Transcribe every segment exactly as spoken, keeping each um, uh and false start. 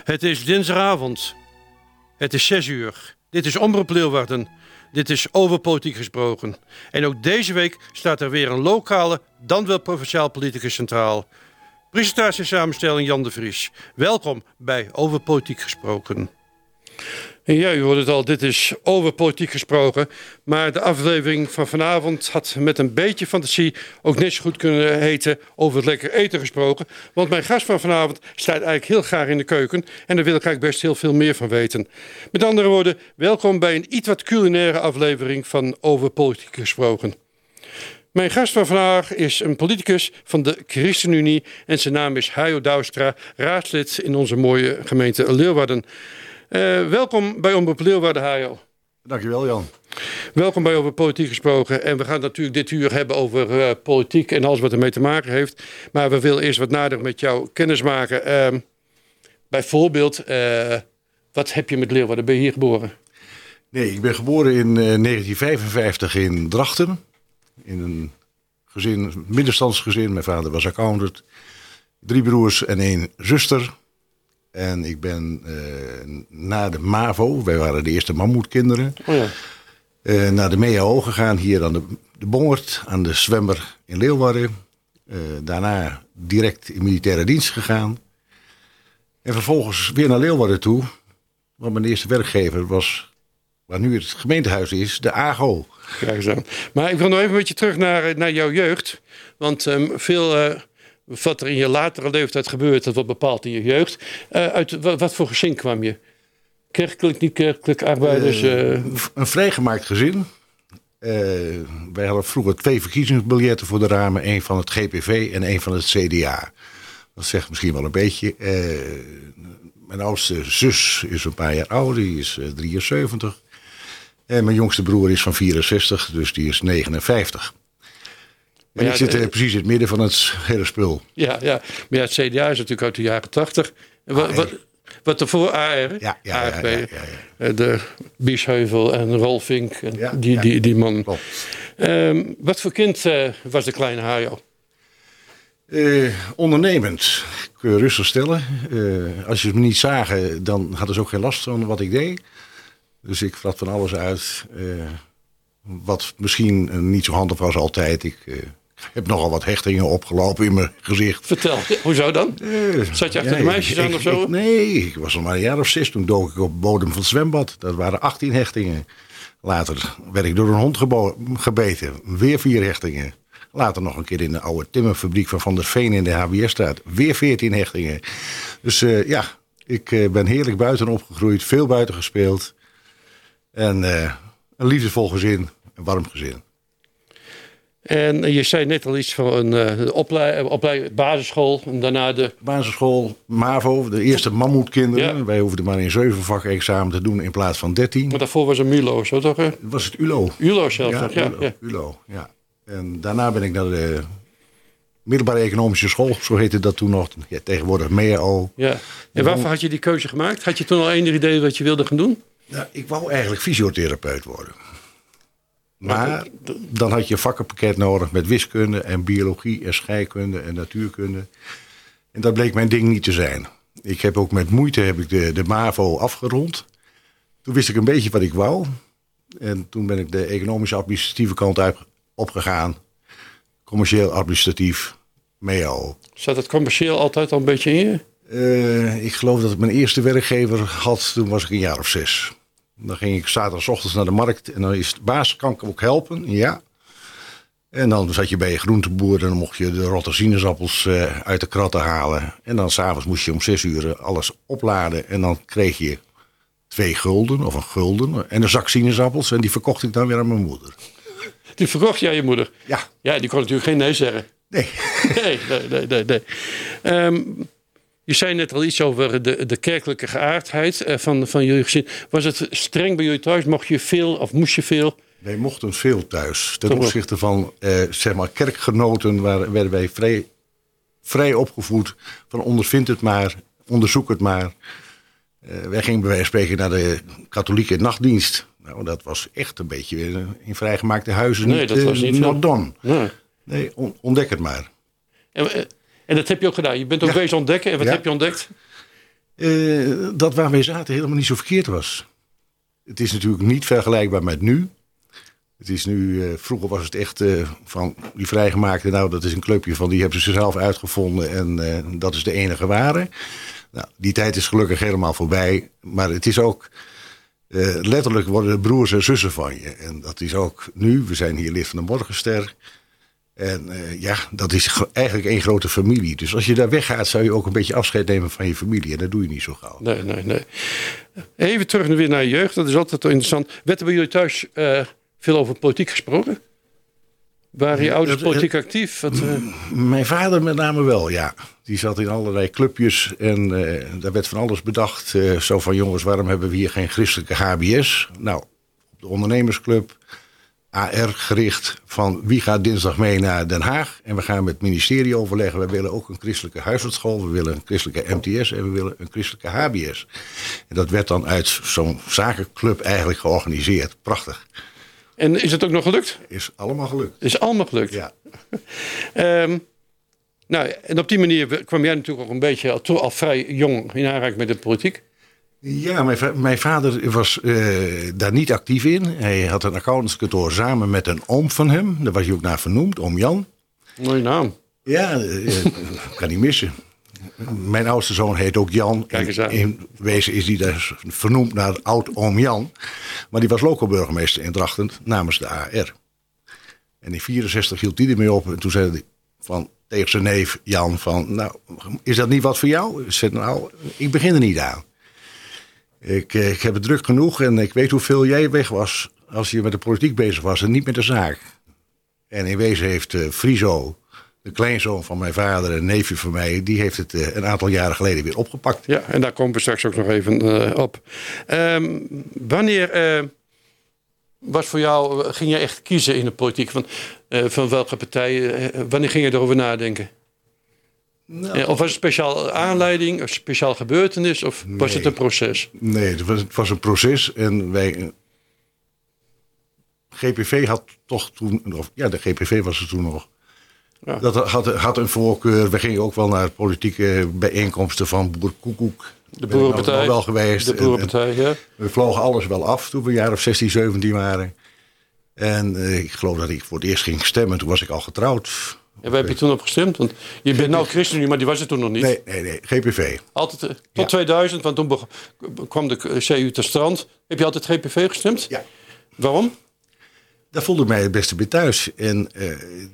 Het is dinsdagavond. Het is zes uur. Dit is Omroep Leeuwarden. Dit is Over Politiek Gesproken. En ook deze week staat er weer een lokale, dan wel provinciaal politicus centraal. Presentatie en samenstelling Jan de Vries. Welkom bij Over Politiek Gesproken. En ja, u hoort het al, dit is Over Politiek Gesproken. Maar de aflevering van vanavond had met een beetje fantasie ook net zo goed kunnen heten Over het lekker eten gesproken. Want mijn gast van vanavond staat eigenlijk heel graag in de keuken. En daar wil ik eigenlijk best heel veel meer van weten. Met andere woorden, welkom bij een iets wat culinaire aflevering van Over Politiek Gesproken. Mijn gast van vandaag is een politicus van de ChristenUnie. En zijn naam is Hajo Douwstra, raadslid in onze mooie gemeente Leeuwarden. Uh, welkom bij Omroep Leeuwarden, Hajo. Dankjewel, Jan. Welkom bij Over Politiek Gesproken. En we gaan natuurlijk dit uur hebben over uh, politiek en alles wat ermee te maken heeft. Maar we willen eerst wat nader met jou kennis maken. Uh, bijvoorbeeld, uh, wat heb je met Leeuwarden? Ben je hier geboren? Nee, ik ben geboren in uh, negentien vijfenvijftig in Drachten. In een gezin, een middenstandsgezin. Mijn vader was accountant. Drie broers en één zuster. En ik ben uh, na de MAVO, wij waren de eerste mammoetkinderen, oh ja. uh, naar de M A O gegaan, hier aan de, de Bongert, aan de Zwemmer in Leeuwarden. Uh, daarna direct in militaire dienst gegaan. En vervolgens weer naar Leeuwarden toe, want mijn eerste werkgever was, waar nu het gemeentehuis is, de A G O. Kijk eens aan. Maar ik wil nog even een beetje terug naar, naar jouw jeugd. Want um, veel... Uh... wat er in je latere leeftijd gebeurt, dat wordt bepaald in je jeugd. Uh, uit wat, wat voor gezin kwam je? Kerkelijk, niet kerkelijk, arbeiders? Uh... Uh, een vrijgemaakt gezin. Uh, wij hadden vroeger twee verkiezingsbiljetten voor de ramen. Één van het G P V en één van het C D A. Dat zegt misschien wel een beetje. Uh, mijn oudste zus is een paar jaar ouder, die is uh, drieënzeventig. En mijn jongste broer is van vierenzestig, dus die is negenenvijftig. En ja, ik zit uh, precies in het midden van het hele spul. Ja, ja. Maar ja, het C D A is natuurlijk uit de jaren tachtig. Wat, wat, wat ervoor A R, ja, ja, A R P, ja, ja, ja, ja. De Biesheuvel en Rolfink, en ja, die, ja. die, die man. Um, wat voor kind uh, was de kleine Hajo? Uh, ondernemend, kun je rustig stellen. Uh, als je het me niet zagen, dan hadden ze ook geen last van wat ik deed. Dus ik vrat van alles uit. Uh, wat misschien uh, niet zo handig was altijd. Ik uh, heb nogal wat hechtingen opgelopen in mijn gezicht. Vertel, hoezo dan? Uh, Zat je achter nee, de meisjes ik, aan of zo? Ik, nee, ik was nog maar een jaar of zes. Toen dook ik op de bodem van het zwembad. Dat waren achttien hechtingen. Later werd ik door een hond gebo- gebeten. Weer vier hechtingen. Later nog een keer in de oude timmerfabriek van Van der Veen in de H B S-straat. Weer veertien hechtingen. Dus uh, ja, ik uh, ben heerlijk buiten opgegroeid. Veel buiten gespeeld. En uh, een liefdevol gezin. Een warm gezin. En je zei net al iets van een uh, opleid, opleid, basisschool en daarna de... Basisschool, MAVO, de eerste mammoetkinderen. Ja. Wij hoefden maar in zeven vakken examen te doen in plaats van dertien. Maar daarvoor was een MULO, zo toch? Hè? Was het U L O. U L O zelf, ja, toch? Ja, U L O, ja. U L O, ja. En daarna ben ik naar de middelbare economische school, zo heette dat toen nog. Ja, tegenwoordig M A O. Ja. En waarvoor had je die keuze gemaakt? Had je toen al enig idee wat je wilde gaan doen? Nou, ik wou eigenlijk fysiotherapeut worden. Maar dan had je een vakkenpakket nodig met wiskunde en biologie en scheikunde en natuurkunde. En dat bleek mijn ding niet te zijn. Ik heb ook met moeite heb ik de, de MAVO afgerond. Toen wist ik een beetje wat ik wou. En toen ben ik de economische administratieve kant uit opgegaan. Commercieel administratief, M A O. Zat het commercieel altijd al een beetje in je? Uh, ik geloof dat ik mijn eerste werkgever had, toen was ik een jaar of zes. Dan ging ik zaterdagochtends naar de markt en dan is de baas, kan ik ook helpen? Ja. En dan zat je bij je groenteboer en dan mocht je de rotte sinaasappels uh, uit de kratten halen. En dan s'avonds moest je om zes uur alles opladen en dan kreeg je twee gulden of een gulden en een zak sinaasappels en die verkocht ik dan weer aan mijn moeder. Die verkocht je aan je moeder? Ja. Ja, die kon natuurlijk geen nee zeggen. Nee. Nee, nee, nee, nee. nee. Um, Je zei net al iets over de, de kerkelijke geaardheid van, van jullie gezin. Was het streng bij jullie thuis? Mocht je veel of moest je veel? Wij mochten veel thuis. Ten opzichte van eh, zeg maar kerkgenoten waar, werden wij vrij, vrij opgevoed. Van ondervind het maar, onderzoek het maar. Uh, wij gingen bij wijze van spreken naar de katholieke nachtdienst. Nou, dat was echt een beetje in vrijgemaakte huizen nee, niet, dat was niet not done. Ja. Nee, on, ontdek het maar. En, En dat heb je ook gedaan. Je bent ook ja. bezig ontdekken. En wat ja. heb je ontdekt? Uh, dat waar wij zaten helemaal niet zo verkeerd was. Het is natuurlijk niet vergelijkbaar met nu. Het is nu, uh, vroeger was het echt uh, van die vrijgemaakte, nou dat is een clubje van die hebben ze zelf uitgevonden en uh, dat is de enige ware. Nou, die tijd is gelukkig helemaal voorbij, maar het is ook, uh, letterlijk worden de broers en zussen van je. En dat is ook nu, we zijn hier lid van de Morgenster. En uh, ja, dat is eigenlijk één grote familie. Dus als je daar weggaat, zou je ook een beetje afscheid nemen van je familie. En dat doe je niet zo gauw. Nee, nee, nee. Even terug weer naar je jeugd. Dat is altijd interessant. Werd er bij jullie thuis uh, veel over politiek gesproken? Waren je ouders politiek actief? Wat, uh... Mijn vader met name wel, ja. Die zat in allerlei clubjes en uh, daar werd van alles bedacht. Uh, zo van, jongens, waarom hebben we hier geen christelijke H B S? Nou, op de ondernemersclub... A R gericht van wie gaat dinsdag mee naar Den Haag. En we gaan met het ministerie overleggen. We willen ook een christelijke huisartsschool. We willen een christelijke M T S en we willen een christelijke H B S. En dat werd dan uit zo'n zakenclub eigenlijk georganiseerd. Prachtig. En is het ook nog gelukt? Is allemaal gelukt. Is allemaal gelukt? Ja. um, nou, en op die manier kwam jij natuurlijk ook een beetje al, al vrij jong in aanraking met de politiek. Ja, mijn, va- mijn vader was uh, daar niet actief in. Hij had een accountantskantoor samen met een oom van hem. Daar was hij ook naar vernoemd, oom Jan. Mooie naam. Ja, uh, kan niet missen. Mijn oudste zoon heet ook Jan. Kijk eens aan. In wezen is hij dus vernoemd naar oud-oom Jan. Maar die was loco-burgemeester in Drachten namens de A R. En in vierenzestig hield hij ermee op. En toen zei hij van, tegen zijn neef Jan van... Nou, is dat niet wat voor jou? Ik zei, nou, ik begin er niet aan. Ik, ik heb het druk genoeg en ik weet hoeveel jij weg was... als je met de politiek bezig was en niet met de zaak. En in wezen heeft uh, Friso... de kleinzoon van mijn vader, een neefje van mij... die heeft het uh, een aantal jaren geleden weer opgepakt. Ja, en daar komen we straks ook nog even uh, op. Um, wanneer uh, was voor jou... Uh, ging je echt kiezen in de politiek? Van, uh, van welke partij? Uh, wanneer ging je erover nadenken? Nou, uh, of was het een speciaal aanleiding? Een speciaal gebeurtenis? Of nee, was het een proces? Nee, het was, het was een proces. En wij... Uh, G P V had toch toen... Of, ja, de G P V was er toen nog... Ja. Dat had, had een voorkeur. We gingen ook wel naar politieke bijeenkomsten van Boer Koekoek. De Boerenpartij. Nou wel geweest. De Boerenpartij, ja. We vlogen alles wel af toen we een jaar of zestien, zeventien waren. En uh, ik geloof dat ik voor het eerst ging stemmen. Toen was ik al getrouwd. En waar heb je toen op gestemd? Want je bent nou ChristenUnie, maar die was het toen nog niet. Nee, nee, nee. G P V. Altijd uh, tot ja. tweeduizend, want toen kwam de C U ter strand. Heb je altijd G P V gestemd? Ja. Waarom? Daar voelde ik mij het beste bij thuis. En... Uh,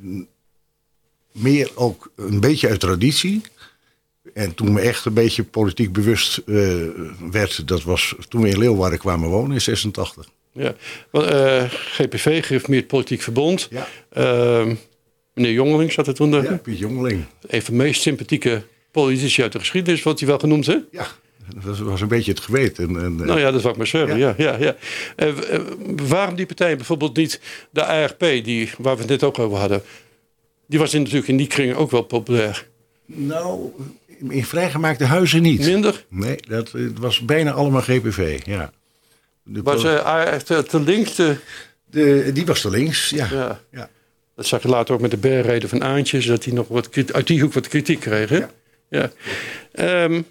meer ook een beetje uit traditie. En toen me echt een beetje politiek bewust uh, werd... dat was toen we in Leeuwarden kwamen wonen in zesentachtig. Ja, uh, G P V, Gereformeerd Politiek Verbond. Ja. Uh, meneer Jongeling zat er toen. Ja, Piet Jongeling. Een van de meest sympathieke politici uit de geschiedenis... wordt hij wel genoemd, hè? Ja, dat was een beetje het geweten. En, uh, nou ja, dat wou ik maar zeggen. Ja. Ja, ja, ja. Uh, uh, waarom die partij bijvoorbeeld niet de A R P... Die, waar we het net ook over hadden... Die was in, natuurlijk in die kringen ook wel populair. Nou, in vrijgemaakte huizen niet. Minder? Nee, dat, het was bijna allemaal G P V, ja. De was uh, te, te links? Te... De, die was te links, ja. Ja. ja. Dat zag je later ook met de bergreden van Aantjes... dat hij nog wat, uit die hoek wat kritiek kreeg, hè? Ja. ja. Um,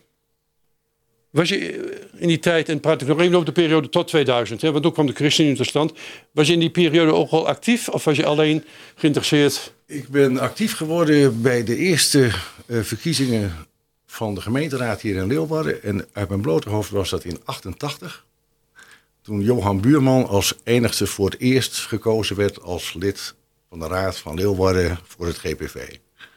was je in die tijd, en praat ik nog even over de periode tot tweeduizend... Hè, want toen kwam de ChristenUnie tot stand... was je in die periode ook al actief of was je alleen geïnteresseerd... Ik ben actief geworden bij de eerste uh, verkiezingen van de gemeenteraad hier in Leeuwarden. En uit mijn blote hoofd was dat in achtentachtig. Toen Johan Buurman als enigste voor het eerst gekozen werd als lid van de raad van Leeuwarden voor het G P V.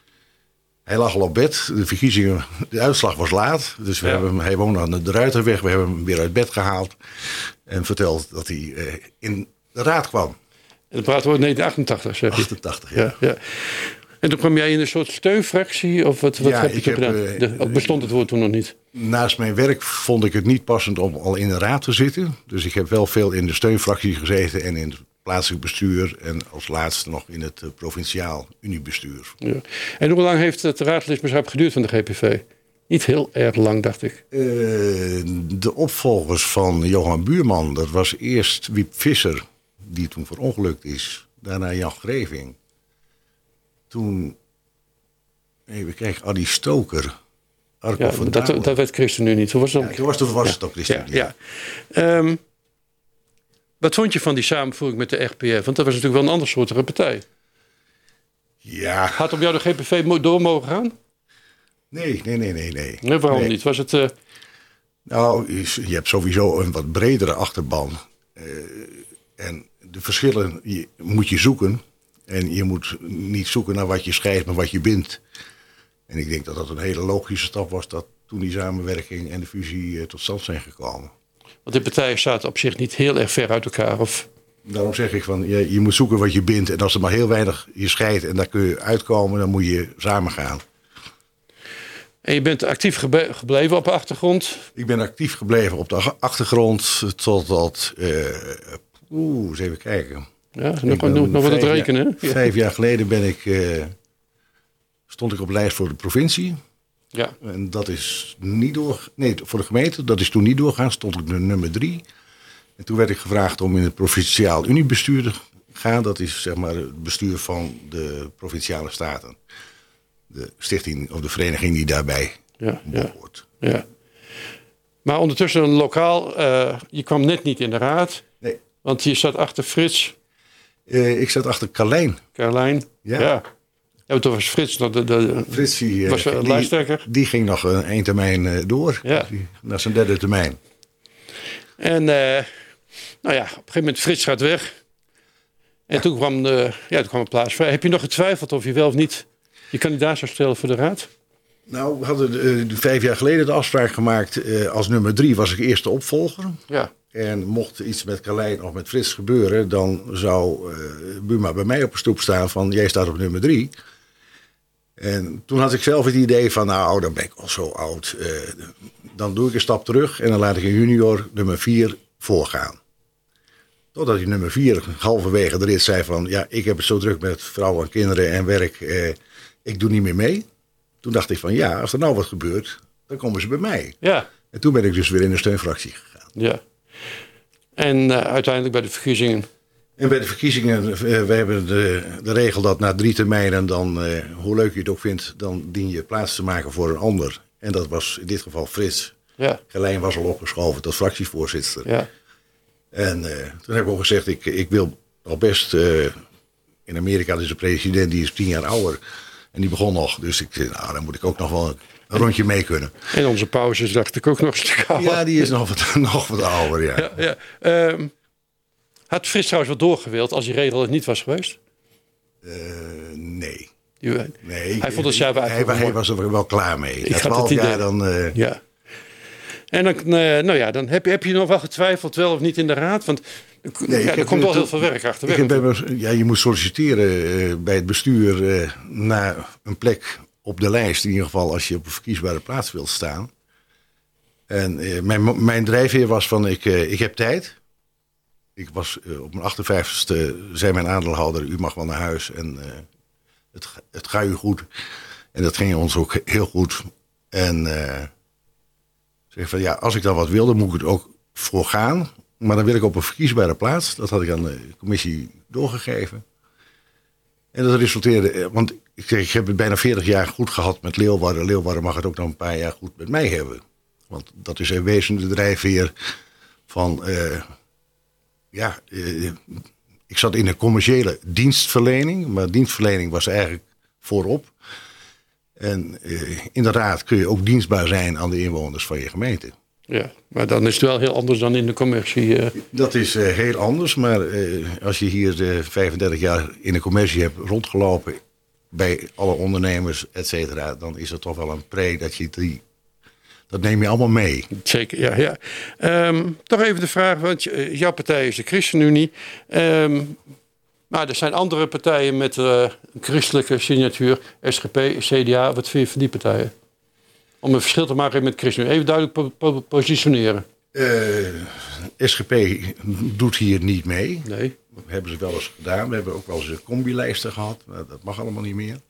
Hij lag al op bed. De verkiezingen, de uitslag was laat. Dus we ja. hebben hem, hij woonde aan de Ruiterweg. We hebben hem weer uit bed gehaald. En verteld dat hij uh, in de raad kwam. En dan praten we over negentien achtentachtig, zeg je? achtentachtig, ja. Ja, ja. En toen kwam jij in een soort steunfractie? Of wat, wat ja, heb je ik toen heb, gedaan? De, bestond het woord toen nog niet? Naast mijn werk vond ik het niet passend om al in de raad te zitten. Dus ik heb wel veel in de steunfractie gezeten en in het plaatselijk bestuur. En als laatste nog in het uh, provinciaal Uniebestuur. Ja. En hoe lang heeft het raadslidmaatschap geduurd van de G P V? Niet heel erg lang, dacht ik. Uh, de opvolgers van Johan Buurman, dat was eerst Wiep Visser... die toen verongelukt is. Daarna Jan Greving. Toen, even kijken, Adi Stoker. Arco Ja, van dat, Dalen. dat werd ChristenUnie. Toen was het ook... Ja, toen was, toen was ja. het ook ChristenUnie. Ja, ja. Um, wat vond je van die samenvoering met de R P F? Want dat was natuurlijk wel een ander soortige partij. Ja. Had op jou de G P V door mogen gaan? Nee, nee, nee, nee. nee. nee waarom nee. niet? Was het... Uh... Nou, je hebt sowieso een wat bredere achterban. Uh, en de verschillen je, moet je zoeken. En je moet niet zoeken naar wat je scheidt, maar wat je bindt. En ik denk dat dat een hele logische stap was... dat toen die samenwerking en de fusie uh, tot stand zijn gekomen. Want de partijen zaten op zich niet heel erg ver uit elkaar, of... Daarom zeg ik van, je, je moet zoeken wat je bindt. En als er maar heel weinig je scheidt en daar kun je uitkomen... dan moet je samen gaan. En je bent actief gebe- gebleven op de achtergrond? Ik ben actief gebleven op de achtergrond totdat... Uh, Oeh, eens even kijken. Ja, nog, nog, nog wat het rekenen. Jaar, vijf jaar geleden ben ik, uh, stond ik op lijst voor de provincie. Ja. En dat is niet door... Nee, voor de gemeente. Dat is toen niet doorgaan. Stond ik nummer drie. En toen werd ik gevraagd om in het provinciaal Uniebestuur te gaan. Dat is zeg maar het bestuur van de provinciale staten. De stichting of de vereniging die daarbij ja, behoort. Ja, ja. Maar ondertussen een lokaal... Uh, je kwam net niet in de raad. Nee. Want je zat achter Frits. Uh, ik zat achter Carlijn. Carlijn. Ja. ja. Ja, toen was Frits nog de, de, Frits die, was die, lijsttrekker. Die ging nog een één termijn uh, door. Ja. Die, naar zijn derde termijn. En uh, nou ja, op een gegeven moment Frits gaat weg. En ja. toen kwam de, ja, toen kwam een plaats vrij. Heb je nog getwijfeld of je wel of niet je kandidaat zou stellen voor de raad? Nou, we hadden uh, vijf jaar geleden de afspraak gemaakt. Uh, als nummer drie was ik eerste opvolger. Ja. En mocht iets met Carlijn of met Frits gebeuren... dan zou uh, Buma bij mij op de stoep staan van... jij staat op nummer drie. En toen had ik zelf het idee van... nou, dan ben ik al zo oud. Uh, dan doe ik een stap terug... en dan laat ik een junior nummer vier voorgaan. Totdat die nummer vier halverwege de rit zei van... ja, ik heb het zo druk met vrouwen en kinderen en werk... Uh, ik doe niet meer mee. Toen dacht ik van ja, als er nou wat gebeurt... dan komen ze bij mij. Ja. En toen ben ik dus weer in de steunfractie gegaan. Ja. En uh, uiteindelijk bij de verkiezingen... En bij de verkiezingen, uh, we hebben de, de regel dat na drie termijnen... dan, uh, hoe leuk je het ook vindt, dan dien je plaats te maken voor een ander. En dat was in dit geval Frits. Ja. Carlijn was al opgeschoven tot fractievoorzitter. Ja. En uh, toen heb ik ook gezegd, ik, ik wil al best... Uh, in Amerika is de president, die is tien jaar ouder. En die begon nog. Dus ik zei, nou, dan moet ik ook nog wel een rondje mee kunnen. En onze pauzes dacht ik ook nog een stuk ouder. Ja, die is nog wat, nog wat ouder, ja. ja, ja. Um, had Frits trouwens wel doorgewild als die regel het niet was geweest? Uh, nee. Die, nee. Hij vond het zelf hij, hij, hij was er wel klaar mee. Ik had het idee. Jaar dan... Uh... Ja. En dan, uh, nou ja, dan heb je, heb je nog wel getwijfeld wel of niet in de raad? Want nee, ja, er komt wel heel veel werk achter. Ik heb, ja, je moet solliciteren uh, bij het bestuur uh, naar een plek op de lijst. In ieder geval als je op een verkiesbare plaats wilt staan. En uh, mijn, mijn drijfveer was van ik, uh, ik heb tijd. Ik was uh, op mijn achtenvijftigste, zei mijn aandeelhouder, u mag wel naar huis en uh, het, het gaat u goed. En dat ging ons ook heel goed. En uh, zeg van ja, als ik dan wat wilde, moet ik het ook voor gaan. Maar dan wil ik op een verkiesbare plaats. Dat had ik aan de commissie doorgegeven. En dat resulteerde, want ik, zeg, ik heb het bijna veertig jaar goed gehad met Leeuwarden. Leeuwarden mag het ook nog een paar jaar goed met mij hebben. Want dat is een wezenlijke drijfveer van... Uh, ja, uh, ik zat in een commerciële dienstverlening. Maar dienstverlening was eigenlijk voorop. En uh, inderdaad kun je ook dienstbaar zijn aan de inwoners van je gemeente. Ja, maar dan is het wel heel anders dan in de commercie. Uh... Dat is uh, heel anders, maar uh, als je hier uh, vijfendertig jaar in de commercie hebt rondgelopen... bij alle ondernemers, et cetera, dan is het toch wel een pre dat je die... Dat neem je allemaal mee. Zeker, ja. ja. Um, toch even de vraag, want jouw partij is de ChristenUnie. Um, maar er zijn andere partijen met uh, een christelijke signatuur, S G P, C D A. Wat vind je van die partijen? Om een verschil te maken met ChristenUnie. Even duidelijk po- po- positioneren. Uh, S G P doet hier niet mee. Nee. Dat hebben ze wel eens gedaan. We hebben ook wel eens een combi-lijsten gehad. Maar dat mag allemaal niet meer.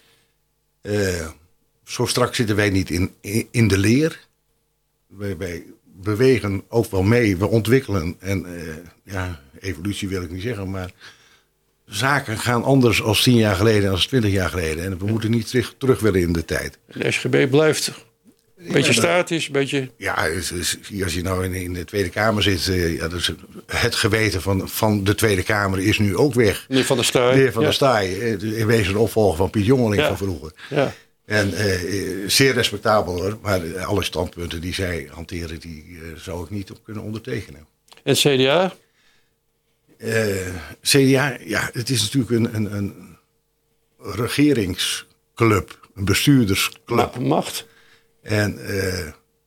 Uh, zo strak zitten wij niet in, in, in de leer. Wij, wij bewegen ook wel mee. We ontwikkelen. En uh, ja, evolutie wil ik niet zeggen. Maar zaken gaan anders als tien jaar geleden en als twintig jaar geleden. En we moeten niet terug, terug willen in de tijd. De S G B blijft Beetje ja, statisch, een beetje... Ja, als je nou in, in de Tweede Kamer zit... Uh, ja, dus het geweten van, van de Tweede Kamer is nu ook weg. Meneer Van der Staaij. Meneer Van ja. der Staaij. In wezen een opvolger van Piet Jongeling ja. van vroeger. Ja. En uh, zeer respectabel hoor. Maar alle standpunten die zij hanteren... die uh, zou ik niet op kunnen ondertekenen. En C D A? Uh, C D A, ja, het is natuurlijk een, een, een regeringsclub. Een bestuurdersclub. Ma- macht. En uh,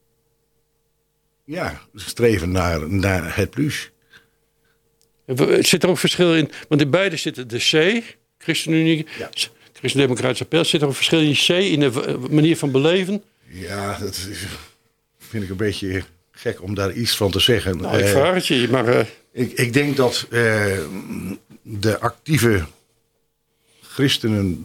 ja, streven naar, naar het plus. Zit er ook verschil in? Want in beide zitten de C, ChristenUnie, ja. Christen-Democratische Partij. Zit er een verschil in C, in de manier van beleven? Ja, dat is, vind ik een beetje gek om daar iets van te zeggen. Nou, ik vraag het je, maar... Uh... Ik, ik denk dat uh, de actieve christenen,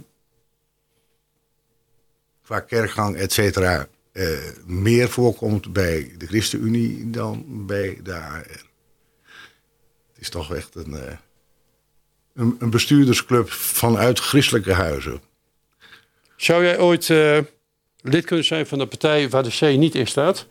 qua kerkgang, et cetera... Uh, meer voorkomt bij de ChristenUnie dan bij de A R. Het is toch echt een, uh, een, een bestuurdersclub vanuit christelijke huizen. Zou jij ooit uh, lid kunnen zijn van de partij waar de C niet in staat?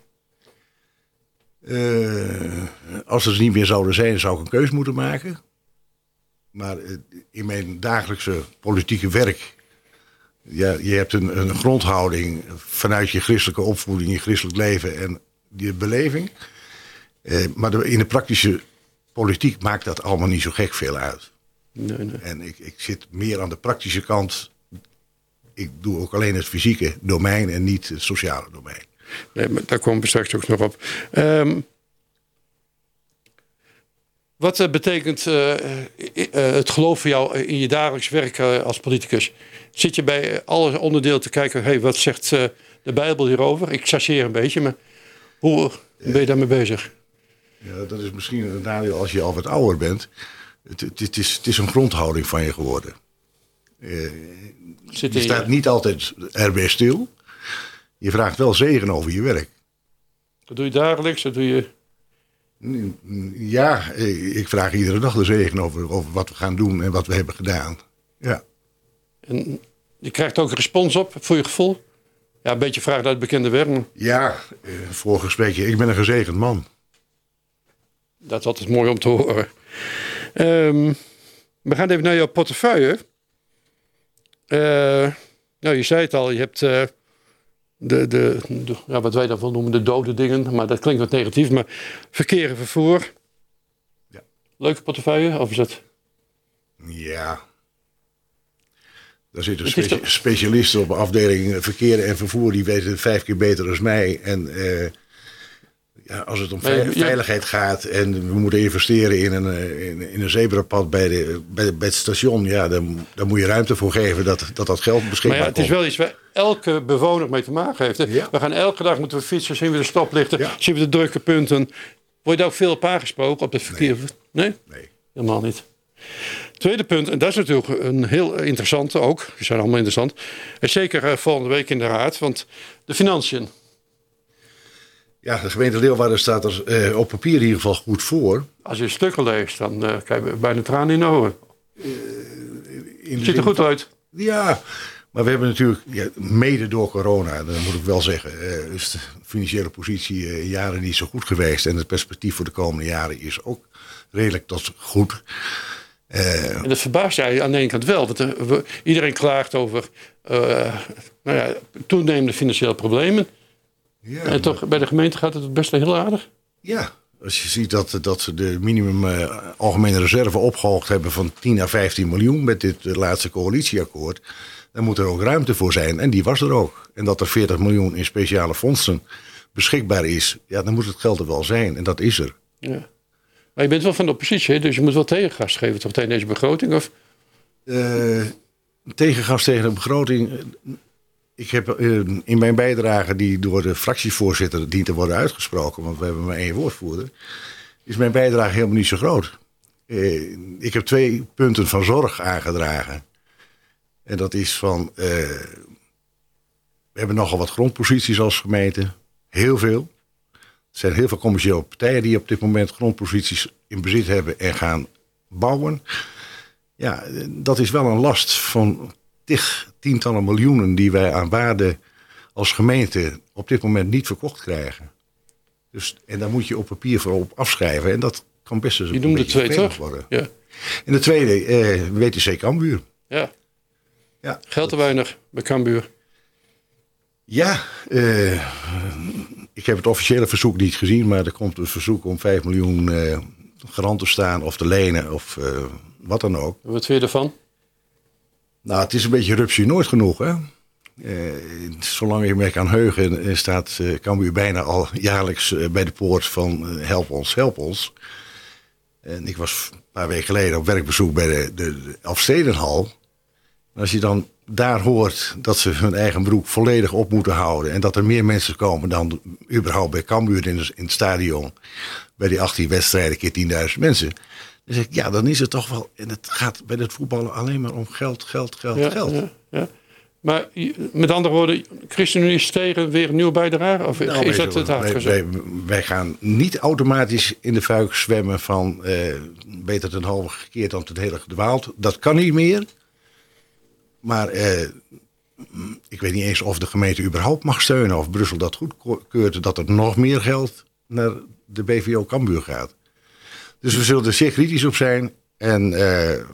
Uh, als ze er niet meer zouden zijn, zou ik een keus moeten maken. Maar uh, in mijn dagelijkse politieke werk... Ja, je hebt een, een grondhouding vanuit je christelijke opvoeding, je christelijk leven en je beleving. Eh, maar de, in de praktische politiek maakt dat allemaal niet zo gek veel uit. Nee, nee. En ik, ik zit meer aan de praktische kant. Ik doe ook alleen het fysieke domein en niet het sociale domein. Nee, maar daar komen we straks ook nog op. Um, wat uh, betekent uh, uh, het geloof voor jou in je dagelijks werk uh, als politicus? Zit je bij alle onderdelen te kijken, hey, wat zegt uh, de Bijbel hierover? Ik chargeer een beetje, maar hoe ben je daarmee bezig? Ja, dat is misschien een nadeel als je al wat ouder bent. Het, het, het, is, het is een grondhouding van je geworden. Uh, je je staat niet altijd erbij stil. Je vraagt wel zegen over je werk. Dat doe je dagelijks, dat doe je... Ja, ik vraag iedere dag de zegen over, over wat we gaan doen en wat we hebben gedaan. Ja. En je krijgt ook respons op, voor je gevoel? Ja, een beetje vraag naar het bekende werk. Ja, uh, vorige gesprekje, ik ben een gezegend man. Dat is altijd mooi om te horen. Um, we gaan even naar jouw portefeuille. Uh, nou, je zei het al, je hebt uh, de, de, de, ja, wat wij daarvan noemen de dode dingen. Maar dat klinkt wat negatief, maar verkeer en vervoer. Ja. Leuke portefeuille, of is dat? Ja. Daar zitten spe- toch... specialisten op afdeling verkeer en vervoer. Die weten het vijf keer beter dan mij. En uh, ja, als het om ve- ja. veiligheid gaat en we moeten investeren in een, in, in een zebrapad bij, de, bij, de, bij het station. Ja, dan, dan moet je ruimte voor geven dat dat, dat geld beschikbaar maar ja, het is wel iets waar elke bewoner mee te maken heeft. Ja. We gaan elke dag moeten we fietsen, zien we de stoplichten, ja. zien we de drukke punten. Word je daar ook veel op aangesproken op het verkeer? Nee? Nee? Nee. Helemaal niet. Tweede punt, en dat is natuurlijk een heel interessante ook. Die zijn allemaal interessant. En zeker uh, volgende week in de Raad, want de financiën. Ja, de gemeente Leeuwarden staat er uh, op papier in ieder geval goed voor. Als je stukken leest, dan uh, krijg je bijna tranen in de ogen. Uh, in Ziet er goed van, uit. Ja, maar we hebben natuurlijk, ja, mede door corona, dat moet ik wel zeggen, uh, is de financiële positie uh, jaren niet zo goed geweest. En het perspectief voor de komende jaren is ook redelijk tot goed. Uh, en dat verbaast jij aan de ene kant wel. Want uh, we, iedereen klaagt over uh, nou ja, toenemende financiële problemen. Ja, en toch maar, bij de gemeente gaat het best wel heel aardig. Ja, als je ziet dat, dat ze de minimum uh, algemene reserve opgehoogd hebben van tien à vijftien miljoen met dit uh, laatste coalitieakkoord. Dan moet er ook ruimte voor zijn. En die was er ook. En dat er veertig miljoen in speciale fondsen beschikbaar is. Ja, dan moet het geld er wel zijn. En dat is er. Ja. Maar je bent wel van de oppositie, hè? Dus je moet wel tegengas geven toch tegen deze begroting? Of? Uh, tegengas tegen de begroting. Ik heb uh, in mijn bijdrage, die door de fractievoorzitter dient te worden uitgesproken, want we hebben maar één woordvoerder, is mijn bijdrage helemaal niet zo groot. Uh, ik heb twee punten van zorg aangedragen. En dat is van, uh, we hebben nogal wat grondposities als gemeente. Heel veel. Er zijn heel veel commerciële partijen die op dit moment grondposities in bezit hebben en gaan bouwen. Ja, dat is wel een last van tig, tientallen miljoenen die wij aan waarde als gemeente op dit moment niet verkocht krijgen. Dus, en daar moet je op papier voor op afschrijven. En dat kan best eens een Je noemde beetje twee, vervelend toch? worden. Ja. En de tweede, eh, W T C Cambuur. Ja. Ja. Geld te weinig bij Cambuur. Ja, uh, ik heb het officiële verzoek niet gezien, maar er komt een verzoek om vijf miljoen uh, garant te staan of te lenen of uh, wat dan ook. Wat vind je ervan? Nou, het is een beetje rupsje nooit genoeg, hè. Uh, zolang je me kan heugen staat uh, Cambuur bijna al jaarlijks uh, bij de poort van uh, help ons, help ons. En ik was een paar weken geleden op werkbezoek bij de, de, de Elfstedenhal. En als je dan daar hoort dat ze hun eigen broek volledig op moeten houden. En dat er meer mensen komen dan überhaupt bij Cambuur in, in het stadion. Bij die achttien wedstrijden keer tienduizend mensen. Dan zeg ik, ja, dan is het toch wel... En het gaat bij het voetballen alleen maar om geld, geld, geld, ja, geld. Ja, ja. Maar met andere woorden, ChristenUnie is tegen weer een nieuwe bijdrage? Of nou, is dat het hard wij, gezegd? wij, wij gaan niet automatisch in de fuik zwemmen van... Uh, beter ten halve gekeerd dan ten hele gedwaald. Dat kan niet meer. Maar uh, ik weet niet eens of de gemeente überhaupt mag steunen... of Brussel dat goedkeurt dat er nog meer geld naar de B V O Cambuur gaat. Dus we zullen er zeer kritisch op zijn. En uh,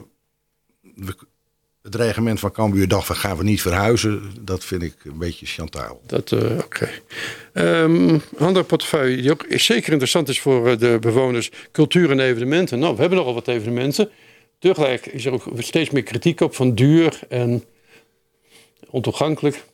we, het dreigement van Cambuur dacht van gaan we niet verhuizen... dat vind ik een beetje chantabel. Dat, uh, Oké. Okay. Um, een andere portefeuille die ook zeker interessant is voor uh, de bewoners... cultuur en evenementen. Nou, we hebben nogal wat evenementen... Tegelijk is er ook steeds meer kritiek op van duur en ontoegankelijk.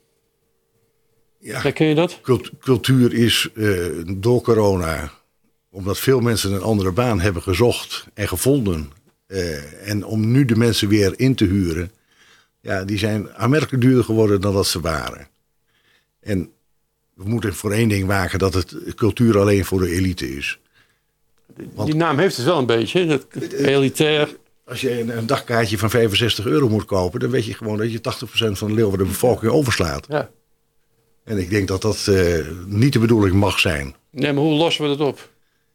Ja, Herken je dat? Cultuur is uh, door corona, omdat veel mensen een andere baan hebben gezocht en gevonden. Uh, en om nu de mensen weer in te huren, ja, die zijn aanmerkelijk duurder geworden dan dat ze waren. En we moeten voor één ding waken, dat het cultuur alleen voor de elite is. Want, die naam heeft het wel een beetje, dat elitair... Als je een, een dagkaartje van vijfenzestig euro moet kopen... dan weet je gewoon dat je tachtig procent van de Leeuwarden bevolking overslaat. Ja. En ik denk dat dat uh, niet de bedoeling mag zijn. Nee, maar hoe lossen we dat op?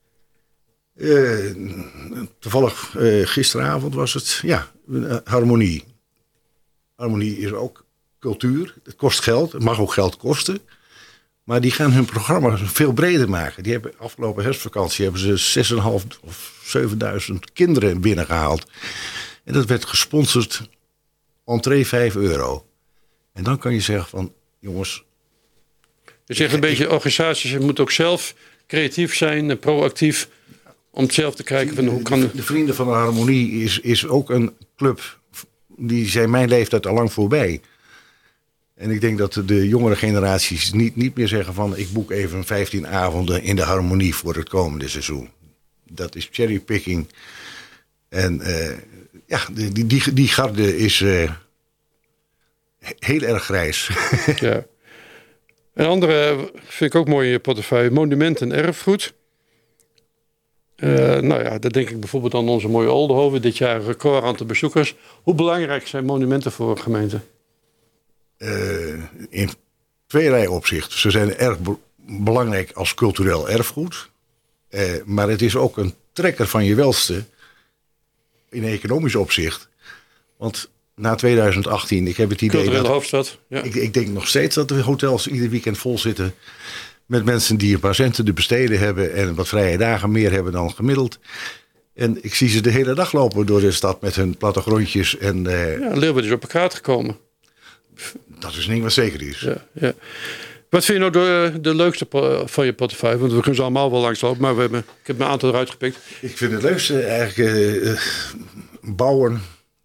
Uh, toevallig uh, gisteravond was het... Ja, uh, harmonie. Harmonie is ook cultuur. Het kost geld. Het mag ook geld kosten. Maar die gaan hun programma veel breder maken. Die hebben afgelopen herfstvakantie hebben ze zes komma vijf of zevenduizend kinderen binnengehaald. En dat werd gesponsord, entree vijf euro. En dan kan je zeggen van, jongens... Je zegt een beetje, organisaties moeten ook zelf creatief zijn en proactief... om het zelf te kijken van hoe kan... De, de Vrienden van de Harmonie is, is ook een club... die zijn mijn leeftijd al lang voorbij... En ik denk dat de jongere generaties niet, niet meer zeggen van... ik boek even vijftien avonden in de Harmonie voor het komende seizoen. Dat is cherrypicking. En uh, ja, die, die, die garde is uh, heel erg grijs. Ja. Een andere vind ik ook mooi in je portefeuille. Monumenten en erfgoed. Uh, nou ja, daar denk ik bijvoorbeeld aan onze mooie Oldenhoven. Dit jaar een record aantal bezoekers. Hoe belangrijk zijn monumenten voor een gemeente? Uh, in tweeërlei opzicht. Ze zijn erg be- belangrijk als cultureel erfgoed. Uh, maar het is ook een trekker van je welste in economisch opzicht. Want na tweeduizend achttien, ik heb het idee culturele dat... hoofdstad. Ja. Ik, ik denk nog steeds dat de hotels ieder weekend vol zitten... met mensen die een paar centen te besteden hebben... en wat vrije dagen meer hebben dan gemiddeld. En ik zie ze de hele dag lopen door de stad met hun plattegrondjes. En, uh, ja, Leeuwarden is op elkaar gekomen. Dat is een ding wat zeker is. Ja, ja. Wat vind je nou de, de leukste van je portefeuille? Want we kunnen ze allemaal wel langslopen, maar we hebben, ik heb een aantal eruit gepikt. Ik vind het leukste eigenlijk uh, bouwen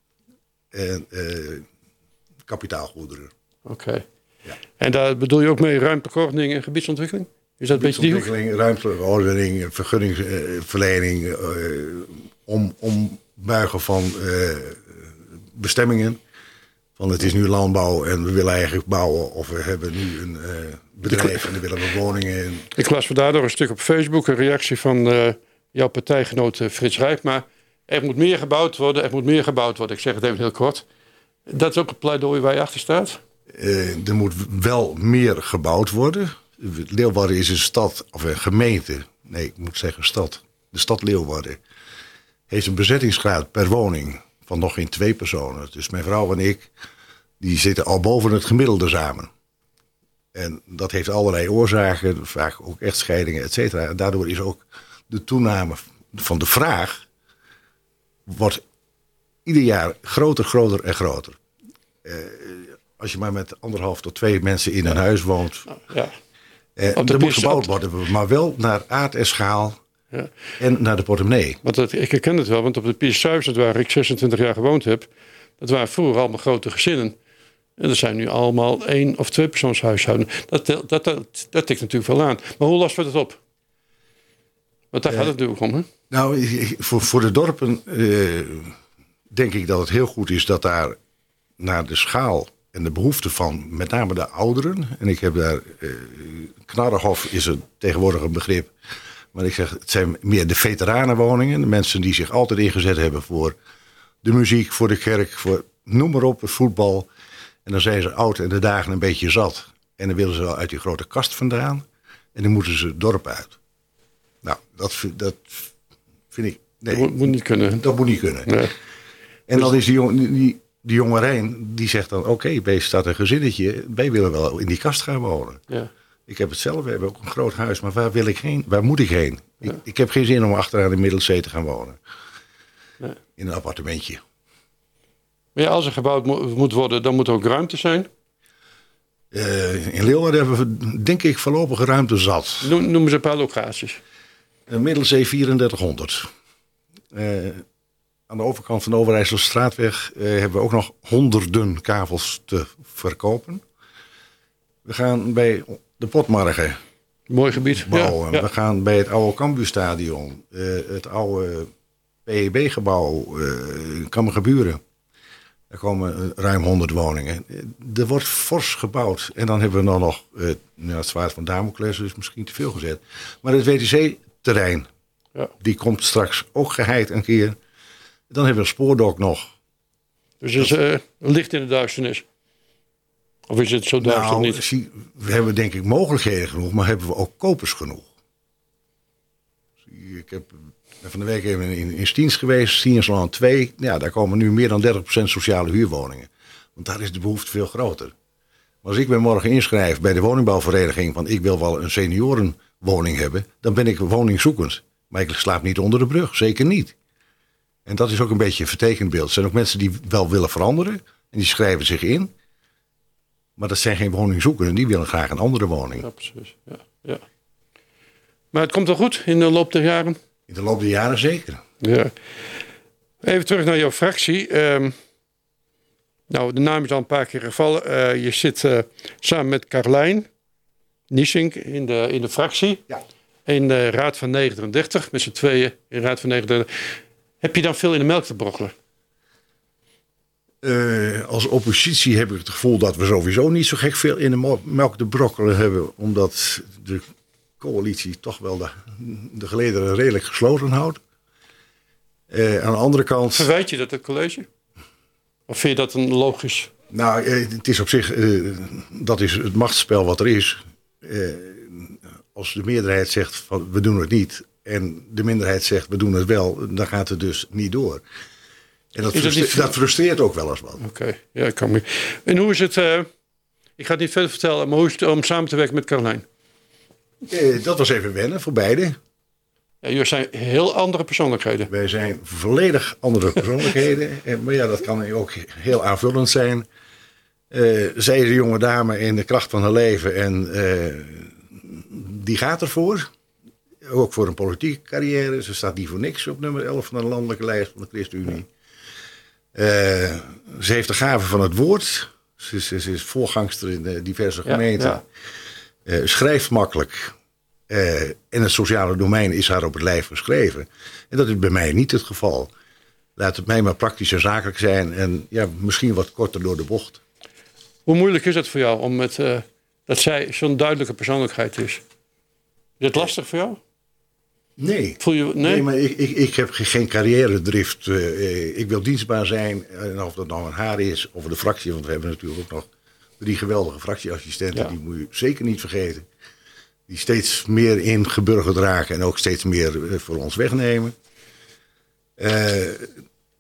en uh, kapitaalgoederen. Oké. Okay. Ja. En daar bedoel je ook mee ruimteordening en gebiedsontwikkeling? Is dat een beetje die hoek? Ruimteordening, vergunningsverlening, uh, om, ombuigen van uh, bestemmingen. Van het is nu landbouw en we willen eigenlijk bouwen. Of we hebben nu een uh, bedrijf en dan willen we woningen. In. Ik las vandaar door een stuk op Facebook een reactie van uh, jouw partijgenoot uh, Frits Rijpma. Er moet meer gebouwd worden, er moet meer gebouwd worden. Ik zeg het even heel kort. Dat is ook een pleidooi waar je achter staat? Uh, er moet wel meer gebouwd worden. Leeuwarden is een stad, of een gemeente. Nee, ik moet zeggen stad. De stad Leeuwarden heeft een bezettingsgraad per woning van nog geen twee personen. Dus mijn vrouw en ik, die zitten al boven het gemiddelde samen. En dat heeft allerlei oorzaken, vaak ook echtscheidingen, et cetera. En daardoor is ook de toename van de vraag wordt ieder jaar groter, groter en groter. Uh, als je maar met anderhalf tot twee mensen in een huis woont. Ja. Uh, er moet gebouwd worden, maar wel naar aard en schaal. Ja. En naar de portemonnee. Want dat, ik herken het wel, want op de Piers Zuidzand, waar ik zesentwintig jaar gewoond heb, dat waren vroeger allemaal grote gezinnen. En dat zijn nu allemaal één of twee persoonshuishouden. Dat, dat, dat, dat, dat tikt natuurlijk wel aan. Maar hoe lost we dat op? Want daar uh, gaat het natuurlijk om, hè? Nou, voor, voor de dorpen uh, denk ik dat het heel goed is dat daar naar de schaal en de behoeften van met name de ouderen. En ik heb daar, uh, Knarrenhof is een tegenwoordig een begrip. Maar ik zeg, het zijn meer de veteranenwoningen. De mensen die zich altijd ingezet hebben voor de muziek, voor de kerk, voor noem maar op, het voetbal. En dan zijn ze oud en de dagen een beetje zat. En dan willen ze wel uit die grote kast vandaan. En dan moeten ze het dorp uit. Nou, dat, dat vind ik... Nee, dat moet, moet niet kunnen. Dat moet niet kunnen. Nee. En dus dan is die, jong, die, die jonge Rijn, die zegt dan... Oké, okay, bij staat een gezinnetje. Wij willen wel in die kast gaan wonen. Ja. Ik heb het zelf, we hebben ook een groot huis. Maar waar wil ik heen? Waar moet ik heen? Ja. Ik, ik heb geen zin om achteraan de Middelzee te gaan wonen. Nee. In een appartementje. Maar ja, als er gebouwd mo- moet worden, dan moet er ook ruimte zijn. Uh, in Leeuwarden hebben we, denk ik, voorlopig ruimte zat. Noem, noem eens een paar locaties. Uh, Middelzee vierendertighonderd. Uh, aan de overkant van de Overijsselstraatweg uh, hebben we ook nog honderden kavels te verkopen. We gaan bij de Potmargen. Mooi gebied. Bouwen. Ja, ja. We gaan bij het oude Cambuurstadion. Uh, het oude P E B-gebouw. Uh, Kammergeburen. Er komen ruim honderd woningen. Er wordt fors gebouwd. En dan hebben we dan nog uh, nou, het zwaard van Damocles, dus misschien te veel gezet. Maar het W T C-terrein, ja. Die komt straks ook geheid een keer. Dan hebben we een spoordok nog. Dus het is uh, licht in de duisternis? Of is het zo duister nou, niet? Zie, we hebben denk ik mogelijkheden genoeg, maar hebben we ook kopers genoeg. Ik heb... Van de week even in, in Stiens geweest, Stiensland twee. Ja, daar komen nu meer dan dertig procent sociale huurwoningen. Want daar is de behoefte veel groter. Maar als ik me morgen inschrijf bij de woningbouwvereniging... van ik wil wel een seniorenwoning hebben... dan ben ik woningzoekend. Maar ik slaap niet onder de brug, zeker niet. En dat is ook een beetje een vertekend beeld. Er zijn ook mensen die wel willen veranderen... en die schrijven zich in. Maar dat zijn geen woningzoekenden, die willen graag een andere woning. Ja, precies. Ja, ja. Maar het komt wel goed in de loop der jaren? In de loop der jaren zeker. Ja. Even terug naar jouw fractie. Um, nou, de naam is al een paar keer gevallen. Uh, je zit uh, samen met Carlijn Niesink in de, in de fractie. Ja. In de Raad van negenendertig, met z'n tweeën in de Raad van negenendertig. Heb je dan veel in de melk te brokkelen? Uh, als oppositie heb ik het gevoel dat we sowieso niet zo gek veel in de melk te brokkelen hebben. Omdat de coalitie toch wel de, de gelederen redelijk gesloten houdt. Uh, aan de andere kant... Verwijt je dat het college? Of vind je dat een logisch... Nou, uh, het is op zich... Uh, dat is het machtsspel wat er is. Uh, als de meerderheid zegt van we doen het niet... en de minderheid zegt we doen het wel... dan gaat het dus niet door. En dat, frustre- dat, dat frustreert ook wel eens wat. Oké, okay. Ja, ik kan me... En hoe is het... Uh, ik ga het niet verder vertellen... maar hoe is het om samen te werken met Carlijn? Eh, dat was even wennen voor beide. Ja, jullie zijn heel andere persoonlijkheden. Wij zijn volledig andere persoonlijkheden. en, maar ja, dat kan ook heel aanvullend zijn. Uh, zij is een jonge dame in de kracht van haar leven. En uh, die gaat ervoor. Ook voor een politieke carrière. Ze staat niet voor niks op nummer elf van de landelijke lijst van de ChristenUnie. Uh, ze heeft de gave van het woord. Ze, ze, ze is voorgangster in de diverse gemeenten. Ja, ja. Uh, schrijft makkelijk. Uh, en het sociale domein is haar op het lijf geschreven. En dat is bij mij niet het geval. Laat het mij maar praktisch en zakelijk zijn. En ja, misschien wat korter door de bocht. Hoe moeilijk is het voor jou om met, uh, dat zij zo'n duidelijke persoonlijkheid is? Is het lastig voor jou? Nee. Voel je, nee? nee, maar ik, ik, ik heb geen carrière-drift. Uh, ik wil dienstbaar zijn. En of dat nou een haar is of de fractie. Want we hebben natuurlijk ook nog drie geweldige fractieassistenten. Ja. Die moet je zeker niet vergeten. Die steeds meer ingeburgerd raken. En ook steeds meer voor ons wegnemen. Uh,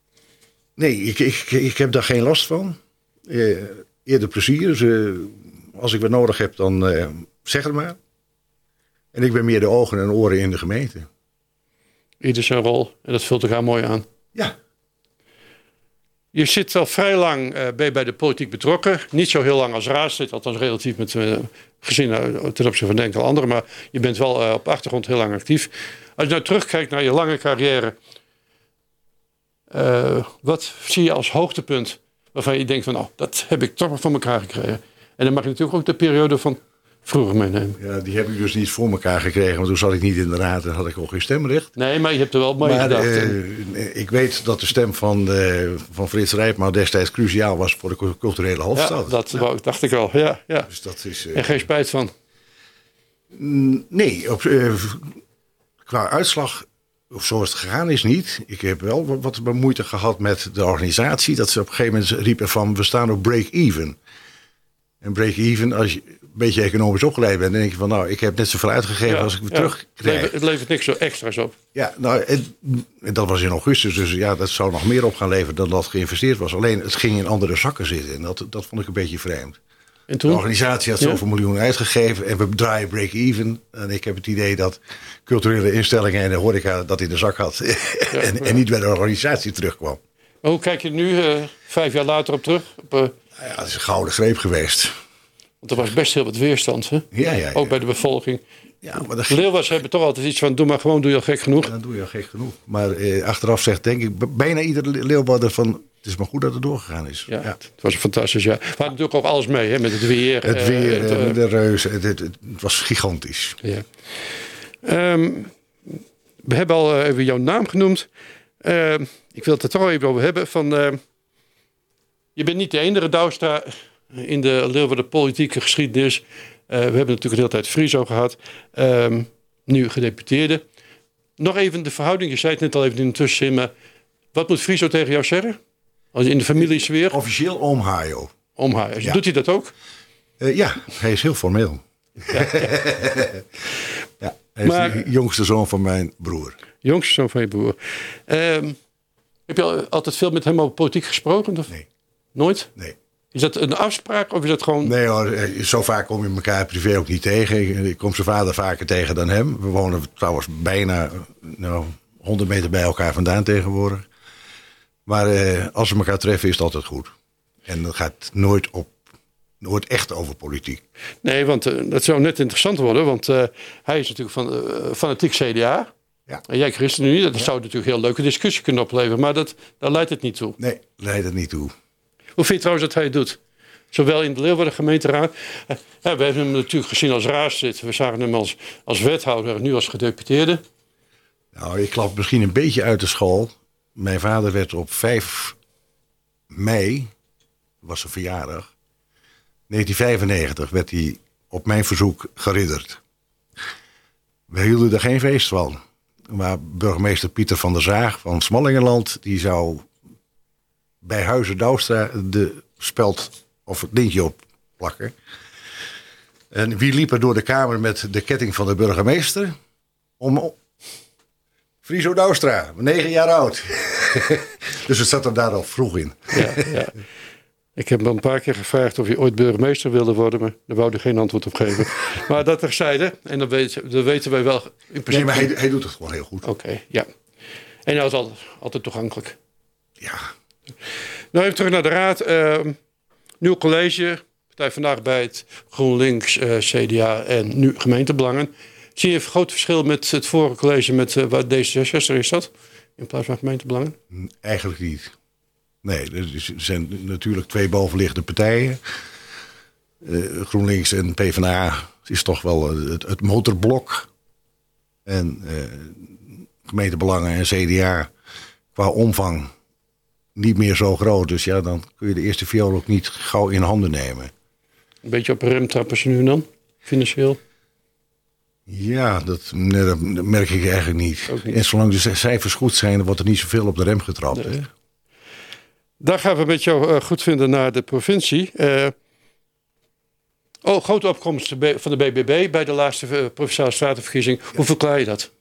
nee, ik, ik, ik heb daar geen last van. Uh, eerder plezier. Ze, als ik wat nodig heb, dan uh, zeg het maar. En ik ben meer de ogen en oren in de gemeente. Ieder zijn rol. En dat vult elkaar mooi aan. Ja. Je zit al vrij lang uh, ben je bij de politiek betrokken. Niet zo heel lang als raadslid. Althans relatief met uh, gezien uh, ten opzichte van enkele anderen. Maar je bent wel uh, op de achtergrond heel lang actief. Als je nou terugkijkt naar je lange carrière. Uh, wat zie je als hoogtepunt waarvan je denkt van nou, dat heb ik toch wel voor elkaar gekregen. En dan mag je natuurlijk ook de periode van vroeger meenemen. Ja, die heb ik dus niet voor elkaar gekregen, want toen zat ik niet in de raad en had ik ook geen stemrecht. Nee, maar je hebt er wel mee gedacht. Uh, ik weet dat de stem van, uh, van Frits Rijpma destijds cruciaal was voor de culturele hoofdstad. Ja, dat ja. dacht ik al. Ja, ja. Dus dat is, uh, en geen spijt van? Nee, op, uh, qua uitslag, of zoals het gegaan is, niet. Ik heb wel wat moeite gehad met de organisatie. Dat ze op een gegeven moment riepen van, we staan op break-even. En break-even, als je een beetje economisch opgeleid bent, dan denk je van, nou, ik heb net zoveel uitgegeven ja, als ik weer ja, terug krijg. Het, het levert niks zo extra's op. Ja, nou, en, en dat was in augustus, dus ja, dat zou nog meer op gaan leveren dan dat geïnvesteerd was. Alleen, het ging in andere zakken zitten en dat, dat vond ik een beetje vreemd. En toen? De organisatie had zoveel ja. miljoen uitgegeven en we draaien break-even. En ik heb het idee dat culturele instellingen en de horeca dat in de zak had. Ja, en, ja. en niet bij de organisatie terugkwam. Maar hoe kijk je er nu, uh, vijf jaar later, op terug? Op, uh... ja, het is een gouden greep geweest. Want er was best heel wat weerstand, hè? Ja, ja, ja. Ook bij de bevolking. Ja, maar dat... Leeuwers hebben toch altijd iets van, doe maar gewoon, doe je al gek genoeg. Ja, dan doe je al gek genoeg. Maar eh, achteraf zegt, denk ik, bijna ieder Leeuwarder van, het is maar goed dat het doorgegaan is. Ja, ja. Het was een fantastisch jaar. We hadden natuurlijk ook alles mee, hè, met het weer. Het weer, uh, het, uh, de reus, het, het, het was gigantisch. Ja. Um, we hebben al uh, even jouw naam genoemd. Uh, ik wil het er toch even over hebben. Van, uh, je bent niet de enige Douwstra in de Leeuwarder politieke geschiedenis. Uh, we hebben natuurlijk de hele tijd Friso gehad. Um, nu gedeputeerde. Nog even de verhouding. Je zei het net al even in de tussenzin. Maar wat moet Friso tegen jou zeggen? Als in de familiesfeer? Officieel oom Hajo. Oom Hajo. Ja. Doet hij dat ook? Uh, ja, hij is heel formeel. Ja, ja. ja, hij is maar, de jongste zoon van mijn broer. Jongste zoon van je broer. Um, heb je altijd veel met hem over politiek gesproken? Of? Nee. Nooit? Nee. Is dat een afspraak of is dat gewoon... Nee hoor, zo vaak kom je elkaar privé ook niet tegen. Ik kom zijn vader vaker tegen dan hem. We wonen trouwens bijna nou, honderd meter bij elkaar vandaan tegenwoordig. Maar eh, als we elkaar treffen is het altijd goed. En dat gaat nooit, op, nooit echt over politiek. Nee, want uh, dat zou net interessant worden. Want uh, hij is natuurlijk van uh, fanatiek C D A. Ja. En jij ChristenUnie. Dat ja. zou natuurlijk een heel leuke discussie kunnen opleveren. Maar dat, daar leidt het niet toe. Nee, leidt het niet toe. Hoe vind je trouwens dat hij het doet? Zowel in de Leeuwarden gemeenteraad. Uh, ja, we hebben hem natuurlijk gezien als raadslid. We zagen hem als, als wethouder en nu als gedeputeerde. Nou, ik klap misschien een beetje uit de school. Mijn vader werd op vijf mei, was zijn verjaardag, negentien vijfennegentig, werd hij op mijn verzoek geridderd. We hielden er geen feest van. Maar burgemeester Pieter van der Zaag van Smallingenland, die zou bij Huizen Douwstra de speld of het lintje op plakken. En wie liep er door de kamer met de ketting van de burgemeester? Om Friso Douwstra, negen jaar oud. Dus het zat er daar al vroeg in. Ja, ja. Ik heb hem een paar keer gevraagd of hij ooit burgemeester wilde worden, maar daar wou hij geen antwoord op geven. Maar dat terzijde, en dan, weet, dan weten wij wel in principe... Nee, maar hij, hij doet het gewoon heel goed. Oké, okay, ja. En hij was altijd, altijd toegankelijk. Ja. Nou, even terug naar de raad. Uh, nieuw college, partij vandaag bij het GroenLinks, uh, C D A en nu gemeentebelangen. Zie je een groot verschil met het vorige college met uh, waar D zesenzestig is dat? In plaats van gemeentebelangen? Eigenlijk niet. Nee, er zijn natuurlijk twee bovenliggende partijen. Uh, GroenLinks en PvdA is toch wel het, het motorblok. En uh, gemeentebelangen en C D A qua omvang niet meer zo groot. Dus ja, dan kun je de eerste viool ook niet gauw in handen nemen. Een beetje op rem trappen ze nu dan, financieel? Ja, dat, nee, dat merk ik eigenlijk niet. niet. En zolang de cijfers goed zijn, dan wordt er niet zoveel op de rem getrapt. Nee. Hè? Daar gaan we met jou uh, goed vinden naar de provincie. Uh, oh, grote opkomst van de B B B bij de laatste uh, provinciale statenverkiezing. Ja. Hoe verklaar je dat?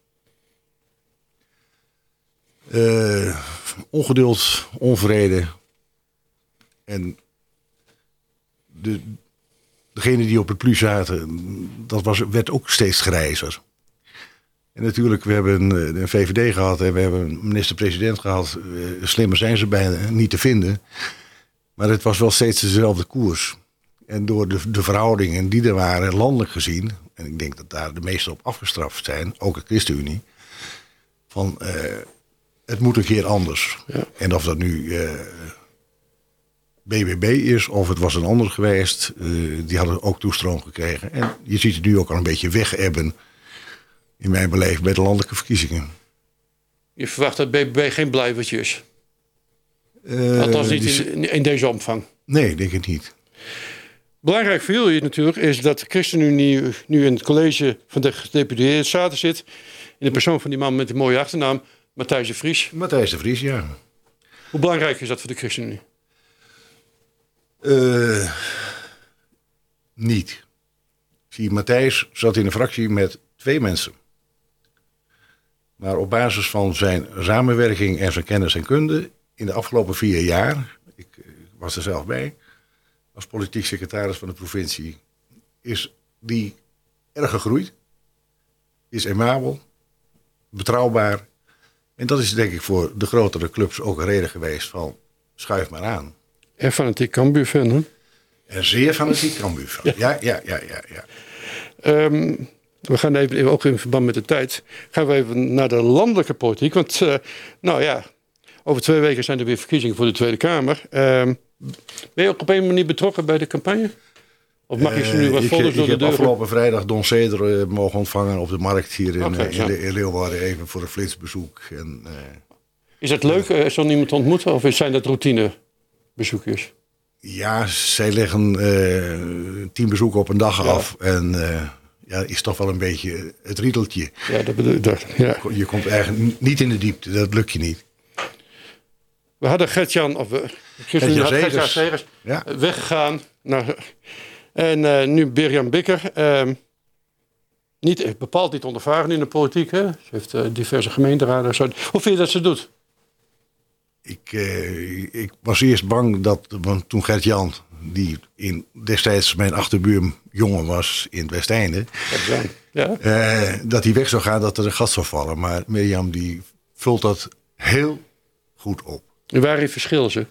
Uh, ongeduld, onvrede. En de, degenen die op het plus zaten, dat was, werd ook steeds grijzer. En natuurlijk, we hebben een V V D gehad en we hebben een minister-president gehad. Slimmer zijn ze bijna niet te vinden. Maar het was wel steeds dezelfde koers. En door de, de verhoudingen die er waren, landelijk gezien, en ik denk dat daar de meesten op afgestraft zijn, ook de ChristenUnie, van uh, het moet een keer anders. Ja. En of dat nu uh, B B B is of het was een ander geweest, uh, die hadden ook toestroom gekregen. En je ziet het nu ook al een beetje wegebben, in mijn beleving, bij de landelijke verkiezingen. Je verwacht dat B B B geen blijvertje is? Uh, Althans niet die... in, in deze omvang. Nee, denk ik niet. Belangrijk voor jullie natuurlijk is dat de ChristenUnie nu in het college van de gedeputeerde staten zit. In de persoon van die man met de mooie achternaam, Matthijs de Vries. Matthijs de Vries, ja. Hoe belangrijk is dat voor de ChristenUnie? Uh, niet. Zie, Matthijs zat in een fractie met twee mensen. Maar op basis van zijn samenwerking en zijn kennis en kunde in de afgelopen vier jaar, ik, ik was er zelf bij, als politiek secretaris van de provincie, is die erg gegroeid. Is aimabel, betrouwbaar. En dat is denk ik voor de grotere clubs ook een reden geweest van schuif maar aan. En fanatiek Cambuur-fan, hè? En zeer fanatiek Cambuur-fan. Ja, ja, ja, ja, ja. Um, we gaan even, even, ook in verband met de tijd, gaan we even naar de landelijke politiek. Want, uh, nou ja, over twee weken zijn er weer verkiezingen voor de Tweede Kamer. Um, ben je ook op een manier betrokken bij de campagne? Of mag je ze nu wat uh, folders door de deur? Ik heb afgelopen vrijdag Don Ceder uh, mogen ontvangen op de markt hier in, okay, uh, in, in Leeuwarden, even voor een flitsbezoek. En, uh, is het leuk uh, zo'n iemand te ontmoeten of zijn dat routinebezoekjes? Ja, zij leggen uh, tien bezoeken op een dag ja. af. En uh, ja, is toch wel een beetje het riedeltje. Ja, dat bedoel ik. Dat, ja. Je komt eigenlijk niet in de diepte, dat lukt je niet. We hadden Gert-Jan, of uh, Gert-Jan Segers, Segers ja. weggegaan. Nou, en uh, nu Birjam Bikker. Uh, niet, bepaald niet ondervaren in de politiek. Hè? Ze heeft uh, diverse gemeenteraden. Zo. Hoe vind je dat ze doet? Ik, uh, ik was eerst bang dat, want toen Gert-Jan, die in, destijds mijn achterbuurjongen was in het Westeinde, ja. uh, dat hij weg zou gaan, dat er een gat zou vallen. Maar Mirjam die vult dat heel goed op. En waarin verschillen ze?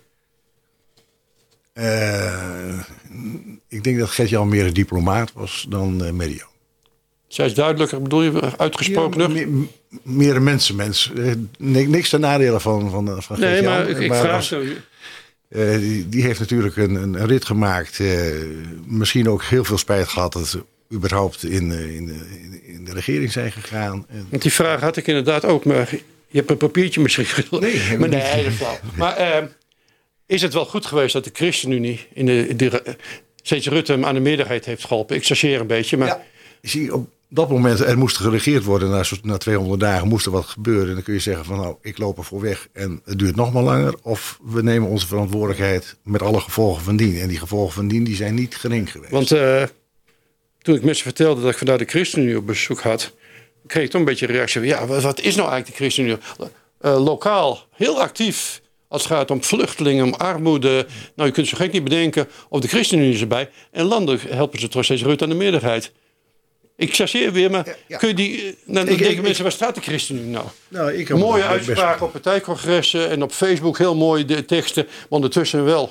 Uh, ik denk dat Gert-Jan meer een diplomaat was dan uh, Mirjam. Zij is duidelijker, bedoel je, uitgesproken? Ja, meer, meer een mensenmens. Niks ten nadele van, van, van nee, Gert-Jan. maar ik, ik maar vraag als, zo. Uh, die, die heeft natuurlijk een, een rit gemaakt. Uh, misschien ook heel veel spijt gehad dat ze überhaupt in, uh, in, in, in de regering zijn gegaan. Want die vraag had ik inderdaad ook, maar je hebt een papiertje misschien. Nee, maar nee, hele flauw. Maar uh, is het wel goed geweest dat de ChristenUnie in de, de, steeds Rutte hem aan de meerderheid heeft geholpen? Ik chargeer een beetje, maar... Ja, zie, op dat moment, er moest geregeerd worden. Na, na tweehonderd dagen moest er wat gebeuren. En dan kun je zeggen van nou, ik loop er voor weg en het duurt nog maar langer. Of we nemen onze verantwoordelijkheid met alle gevolgen van dien. En die gevolgen van dien die zijn niet gering geweest. Want uh, toen ik mensen vertelde dat ik vanuit de ChristenUnie op bezoek had, kreeg ik toch een beetje een reactie van ja, wat is nou eigenlijk de ChristenUnie? Uh, lokaal, heel actief als het gaat om vluchtelingen, om armoede. Nou, je kunt zo gek niet bedenken of de ChristenUnie is erbij. En landelijk helpen ze toch steeds Rutte aan de meerderheid. Ik chargeer weer, maar ja, ja. kun je die... Dan ik, denken ik, mensen, ik, waar staat de ChristenUnie nou? nou ik mooie uitspraken op partijcongressen en op Facebook, heel mooie de teksten. Maar ondertussen wel.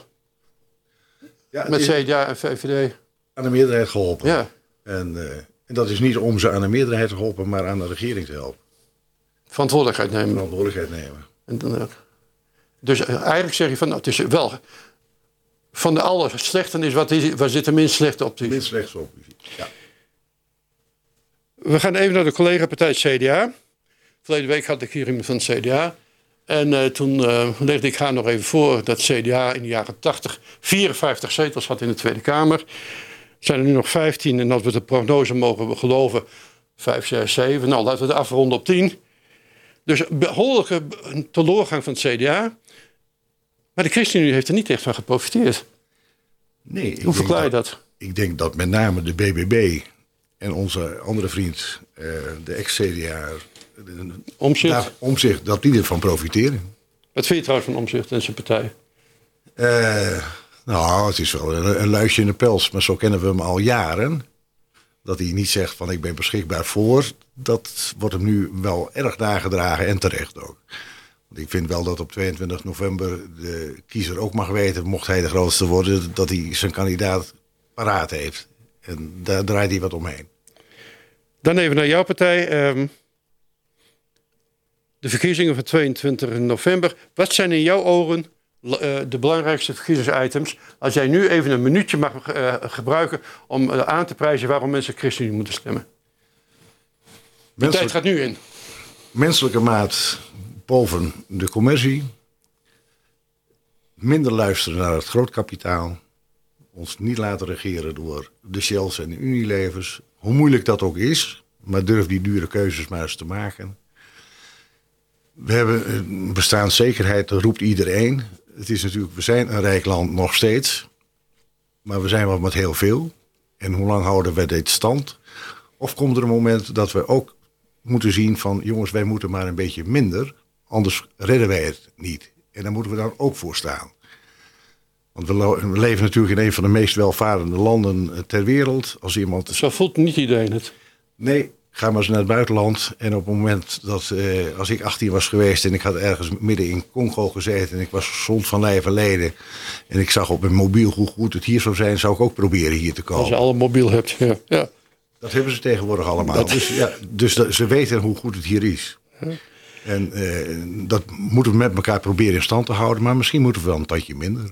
Ja, met C D A en V V D. Aan de meerderheid geholpen. Ja. En, uh, en dat is niet om ze aan de meerderheid te helpen, maar aan de regering te helpen. Verantwoordelijkheid nemen. Verantwoordelijkheid nemen. En dan, uh, dus uh, eigenlijk zeg je van, nou, het is wel... Van de alle slechten is, wat is, waar zit de minst slechte optie? Minst slechte optie, ja. We gaan even naar de collega-partij C D A. Verleden week had ik hier iemand van het C D A. En uh, toen uh, legde ik haar nog even voor dat C D A in de jaren tachtig vierenvijftig zetels had in de Tweede Kamer. Er zijn er nu nog vijftien en als we de prognose mogen geloven, vijf, zes, zeven. Nou, laten we het afronden op tien. Dus een behoorlijke teleurgang van het C D A. Maar de ChristenUnie heeft er niet echt van geprofiteerd. Nee. Hoe verklaar je dat, dat? Ik denk dat met name de B B B en onze andere vriend, uh, de ex-C D A, Omtzigt. Omtzigt, dat die ervan profiteren. Wat vind je trouwens van Omtzigt en zijn partij? Uh, Nou, het is wel een, een luisje in de pels, maar zo kennen we hem al jaren. Dat hij niet zegt van ik ben beschikbaar voor. Dat wordt hem nu wel erg nagedragen en terecht ook. Want ik vind wel dat op tweeëntwintig november de kiezer ook mag weten, mocht hij de grootste worden, dat hij zijn kandidaat paraat heeft. En daar draait hij wat omheen. Dan even naar jouw partij. Um, de verkiezingen van tweeëntwintig november. Wat zijn in jouw ogen uh, de belangrijkste verkiezingsitems? Als jij nu even een minuutje mag uh, gebruiken om uh, aan te prijzen waarom mensen ChristenUnie moeten stemmen. De Menselijk, tijd gaat nu in. Menselijke maat boven de commercie. Minder luisteren naar het grootkapitaal. Ons niet laten regeren door de Shells en de Unilevers. Hoe moeilijk dat ook is, maar durf die dure keuzes maar eens te maken. We hebben bestaanszekerheid, dat roept iedereen. Het is natuurlijk, we zijn een rijk land nog steeds. Maar we zijn wel met heel veel. En hoe lang houden we dit stand? Of komt er een moment dat we ook moeten zien van, jongens, wij moeten maar een beetje minder. Anders redden wij het niet. En daar moeten we dan ook voor staan. Want we leven natuurlijk in een van de meest welvarende landen ter wereld. Als iemand... Zo voelt niet iedereen het. Nee, ga maar eens naar het buitenland. En op het moment dat, eh, als ik achttien was geweest en ik had ergens midden in Congo gezeten en ik was gezond van lijf en leden en ik zag op mijn mobiel hoe goed het hier zou zijn, zou ik ook proberen hier te komen. Als je alle mobiel hebt, ja. ja. Dat hebben ze tegenwoordig allemaal. Dat... Dus, ja, dus dat, ze weten hoe goed het hier is. Ja. En eh, dat moeten we met elkaar proberen in stand te houden, maar misschien moeten we wel een tandje minder.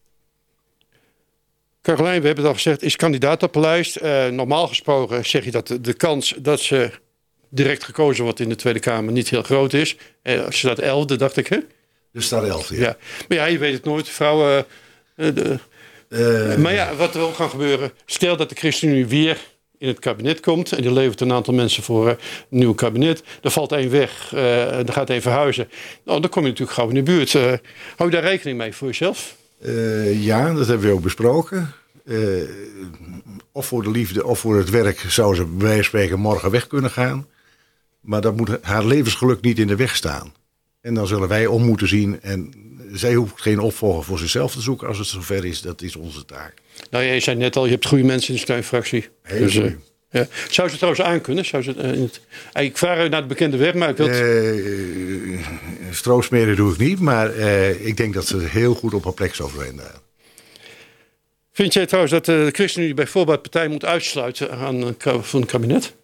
Carolijn, we hebben het al gezegd, is kandidaat op de lijst. Uh, normaal gesproken zeg je dat de, de kans dat ze direct gekozen wordt in de Tweede Kamer niet heel groot is. Uh, ze staat elfde, dacht ik, hè? Er staat elfde, ja. ja. Maar ja, je weet het nooit. Vrouwen... Uh, de, uh, maar ja, wat er ook kan gebeuren. Stel dat de ChristenUnie weer in het kabinet komt. En die levert een aantal mensen voor een nieuw kabinet. Er valt één weg. Uh, dan gaat één verhuizen. Nou, dan kom je natuurlijk gauw in de buurt. Uh, hou je daar rekening mee voor jezelf? Uh, ja, dat hebben we ook besproken. Uh, of voor de liefde of voor het werk zou ze bij wijze van spreken morgen weg kunnen gaan. Maar dat moet haar levensgeluk niet in de weg staan. En dan zullen wij om moeten zien. En zij hoeft geen opvolger voor zichzelf te zoeken als het zover is. Dat is onze taak. Nou, je zei net al, je hebt goede mensen in de steunfractie. Heel dus, goed. Uh, ja. Zou ze trouwens aankunnen? Zou ze, uh, in het... Ik vraag naar de bekende weg, maar ik wil... Uh, stroosmeren doe ik niet, maar uh, ik denk dat ze heel goed op haar plek zou zijn daar. Vind jij trouwens dat de ChristenUnie bijvoorbeeld partij moet uitsluiten aan, van het kabinet?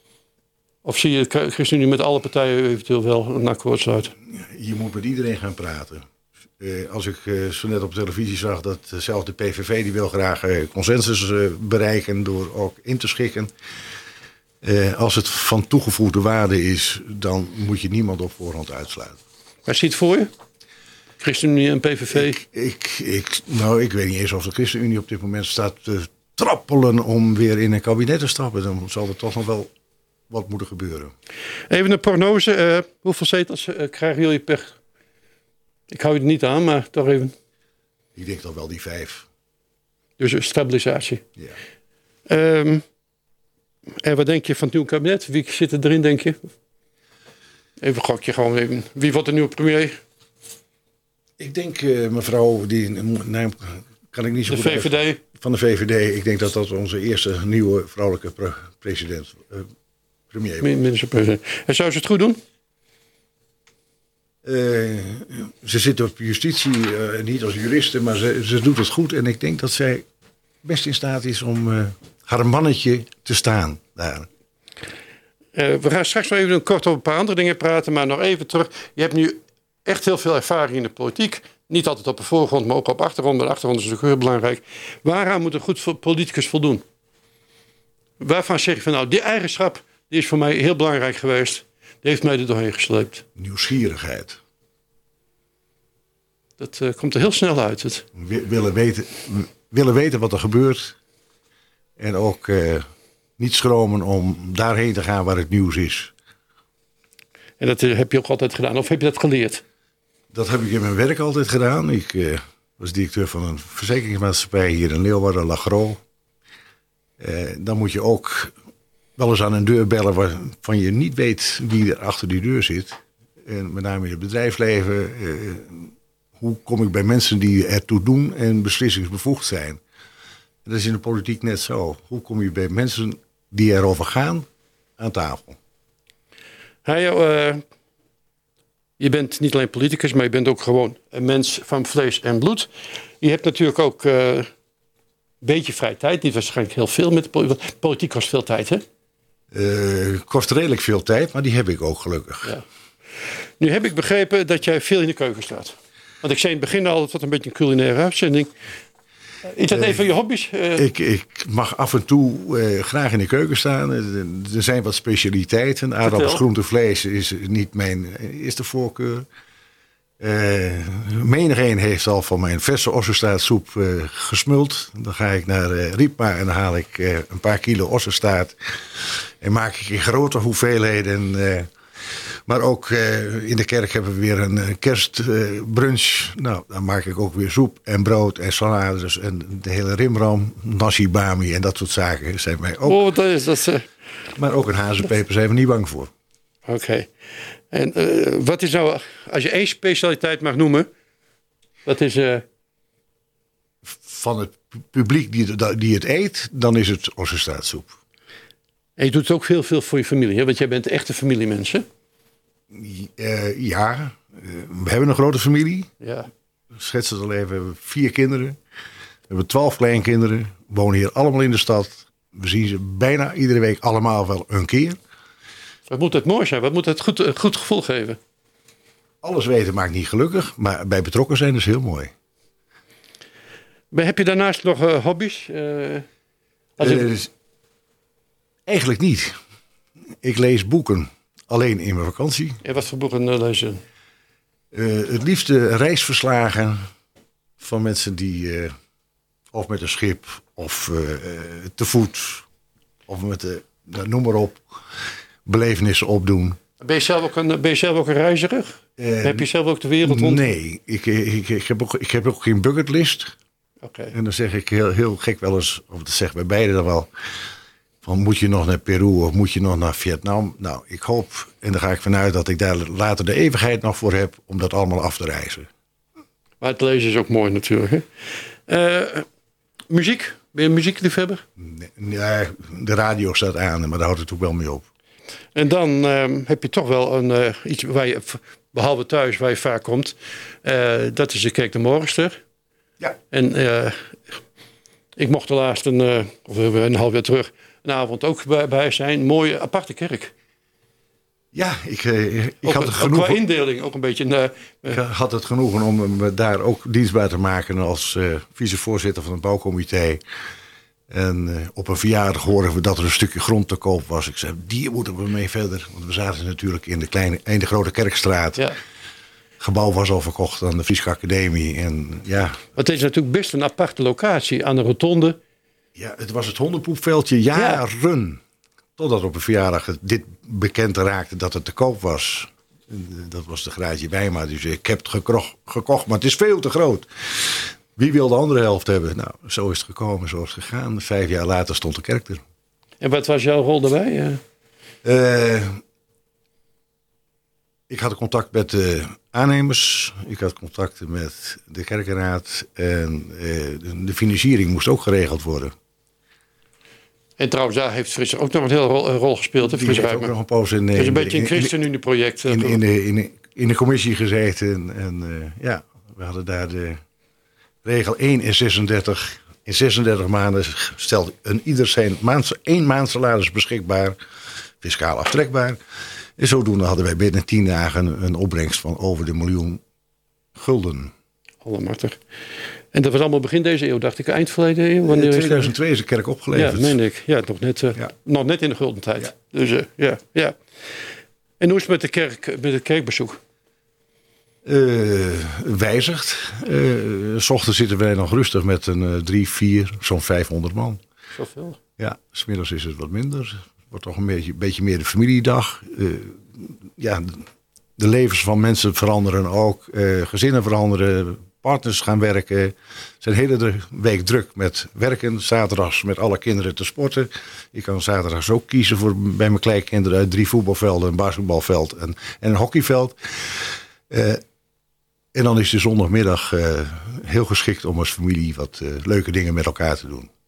Of zie je de ChristenUnie met alle partijen eventueel wel een akkoord sluiten? Je moet met iedereen gaan praten. Uh, als ik uh, zo net op televisie zag dat uh, zelfs de P V V die wil graag uh, consensus uh, bereiken door ook in te schikken. Uh, als het van toegevoegde waarde is, dan moet je niemand op voorhand uitsluiten. Waar zie je het voor je? ChristenUnie en P V V? Ik, ik, ik, nou, ik weet niet eens of de ChristenUnie op dit moment staat te trappelen om weer in een kabinet te stappen. Dan zal er toch nog wel wat moeten gebeuren. Even een prognose. Uh, hoeveel zetels uh, krijgen jullie per... Ik hou je er niet aan, maar toch even. Ik denk toch wel die vijf. Dus een stabilisatie. Ja. Um, en wat denk je van het nieuwe kabinet? Wie zit er erin, denk je? Even gokje gewoon even. Wie wordt de nieuwe premier? Ik denk, uh, mevrouw, die naam kan ik niet zo de goed... De V V D? Uit, van de V V D. Ik denk dat dat onze eerste nieuwe vrouwelijke pre- president, uh, premier wordt. Minister-president. En zou ze het goed doen? Uh, ze zit op justitie, uh, niet als juriste, maar ze, ze doet het goed. En ik denk dat zij best in staat is om uh, haar mannetje te staan daar. Uh, we gaan straks nog even kort over een paar andere dingen praten, maar nog even terug. Je hebt nu echt heel veel ervaring in de politiek. Niet altijd op de voorgrond, maar ook op de achtergrond. De achtergrond is natuurlijk heel belangrijk. Waaraan moet een goed politicus voldoen? Waarvan zeg je van nou, die eigenschap die is voor mij heel belangrijk geweest. Die heeft mij er doorheen gesleept. Nieuwsgierigheid. Dat uh, komt er heel snel uit. Het. W- willen, weten, willen weten wat er gebeurt. En ook uh, niet schromen om daarheen te gaan waar het nieuws is. En dat uh, heb je ook altijd gedaan? Of heb je dat geleerd? Dat heb ik in mijn werk altijd gedaan. Ik uh, was directeur van een verzekeringsmaatschappij hier in Leeuwarden, Lagro. Uh, dan moet je ook wel eens aan een deur bellen waarvan je niet weet wie er achter die deur zit. En met name in het bedrijfsleven. Uh, Hoe kom ik bij mensen die ertoe doen en beslissingsbevoegd zijn? En dat is in de politiek net zo. Hoe kom je bij mensen die erover gaan aan tafel? Hey, uh, je bent niet alleen politicus, maar je bent ook gewoon een mens van vlees en bloed. Je hebt natuurlijk ook uh, een beetje vrije tijd. Niet waarschijnlijk heel veel met de politiek. Politiek kost veel tijd, hè? Uh, kost redelijk veel tijd, maar die heb ik ook gelukkig. Ja. Nu heb ik begrepen dat jij veel in de keuken staat. Want ik zei in het begin al, het wordt een beetje een culinaire uitzending. Is dat uh, een van je hobby's? Uh... Ik, ik mag af en toe uh, graag in de keuken staan. Er zijn wat specialiteiten. Aardappels, groente, vlees is niet mijn eerste voorkeur. Uh, menigeen heeft al van mijn verse ossenstaartsoep uh, gesmuld. Dan ga ik naar uh, Riepma en dan haal ik uh, een paar kilo ossenstaart. En maak ik in grote hoeveelheden... Uh, Maar ook uh, in de kerk hebben we weer een uh, kerstbrunch. Uh, nou, dan maak ik ook weer soep en brood en salades. En de hele rimram, nasi bami en dat soort zaken zijn mij ook. Oh, dat is dat. Uh... Maar ook een hazenpeper zijn we niet bang voor. Oké. Okay. En uh, wat is nou, als je één specialiteit mag noemen, wat is... Uh... Van het publiek die, die het eet, dan is het ossenstaartsoep. En je doet het ook heel veel voor je familie, hè? Want jij bent echt een familiemens, hè? Uh, ja, uh, we hebben een grote familie. Ja. Schets het al even. We hebben vier kinderen. We hebben twaalf kleinkinderen. We wonen hier allemaal in de stad. We zien ze bijna iedere week allemaal wel een keer. Wat moet het mooi zijn? Wat moet het goed, een goed gevoel geven? Alles weten maakt niet gelukkig. Maar bij betrokken zijn is heel mooi. Maar heb je daarnaast nog uh, hobby's? Uh, als uh, ik... Eigenlijk niet. Ik lees boeken. Alleen in mijn vakantie. En wat voor boeken uh, lees je? Uh, het liefste reisverslagen van mensen die uh, of met een schip of uh, te voet of met de, nou, noem maar op, belevenissen opdoen. Ben je zelf ook een, ben je zelf ook een reiziger? Uh, heb je zelf ook de wereld rond? Nee, ik, ik, ik, heb ook, ik heb ook geen bucketlist. Okay. En dan zeg ik heel, heel gek wel eens, of dat zegt bij beide dan wel... Van, moet je nog naar Peru of moet je nog naar Vietnam? Nou, ik hoop, en daar ga ik vanuit dat ik daar later de eeuwigheid nog voor heb... om dat allemaal af te reizen. Maar het lezen is ook mooi natuurlijk, hè? Uh, muziek? Ben je een muziekliefhebber? Nee, nee, de radio staat aan, maar daar houdt het ook wel mee op. En dan uh, heb je toch wel een, uh, iets waar je, behalve thuis, waar je vaak komt. Uh, dat is de Kerk de Morgenster. Ja. En uh, ik mocht de laatste, een, uh, of een half jaar terug... een avond ook bij, bij zijn. Mooie, aparte kerk. Ja, ik, uh, ik ook, had het genoegen... Qua indeling ook een beetje... Uh, uh, ik had het genoegen om me daar ook dienstbaar te maken... als uh, vicevoorzitter van het bouwcomité. En uh, op een verjaardag hoorden we dat er een stukje grond te koop was. Ik zei, die moeten we mee verder. Want we zaten natuurlijk in de, kleine, in de Grote Kerkstraat. Ja. Het gebouw was al verkocht aan de Frieske Academie. En, ja. Het is natuurlijk best een aparte locatie aan de rotonde... Ja, het was het hondenpoepveldje jaren. Ja. Totdat op een verjaardag dit bekend raakte dat het te koop was. Dat was de Graatje Wijma. Dus ik heb het gekrocht, gekocht, maar het is veel te groot. Wie wil de andere helft hebben? Nou, zo is het gekomen, zo is het gegaan. Vijf jaar later stond de kerk er. En wat was jouw rol daarbij? Ja. Uh, ik had contact met de aannemers. Ik had contact met de kerkenraad. En uh, de, de financiering moest ook geregeld worden. En trouwens, daar heeft Frits ook nog een hele rol, een rol gespeeld. Hè, Frits ook nog een poos in, het is een beetje een ChristenUnie-project. In, in, in, de, in, de, in de commissie gezeten. En uh, ja, we hadden daar de regel één in zesendertig. In zesendertig maanden stelt een ieder zijn maand, één maand salaris beschikbaar. Fiscaal aftrekbaar. En zodoende hadden wij binnen tien dagen een opbrengst van over de miljoen gulden. Allemachtig. En dat was allemaal begin deze eeuw, dacht ik, eind verleden eeuw? In tweeduizend twee is de kerk opgeleverd. Ja, meen ik. Ja, nog net, uh, ja. nog net in de gulden tijd. Ja. Dus uh, ja, ja. En hoe is het met, de kerk, met het kerkbezoek? Uh, wijzigt. Uh, 's ochtends zitten wij nog rustig met een uh, drie, vier, zo'n vijfhonderd man. Zoveel? Ja, 's middags is het wat minder. Het wordt toch een beetje, beetje meer de familiedag. Uh, ja, de levens van mensen veranderen ook. Uh, gezinnen veranderen. Partners gaan werken. Ze zijn de hele week druk met werken. Zaterdags met alle kinderen te sporten. Ik kan zaterdags ook kiezen voor bij mijn kleinkinderen uit drie voetbalvelden, een basketbalveld en, en een hockeyveld. Uh, En dan is de zondagmiddag uh, heel geschikt om als familie wat uh, leuke dingen met elkaar te doen.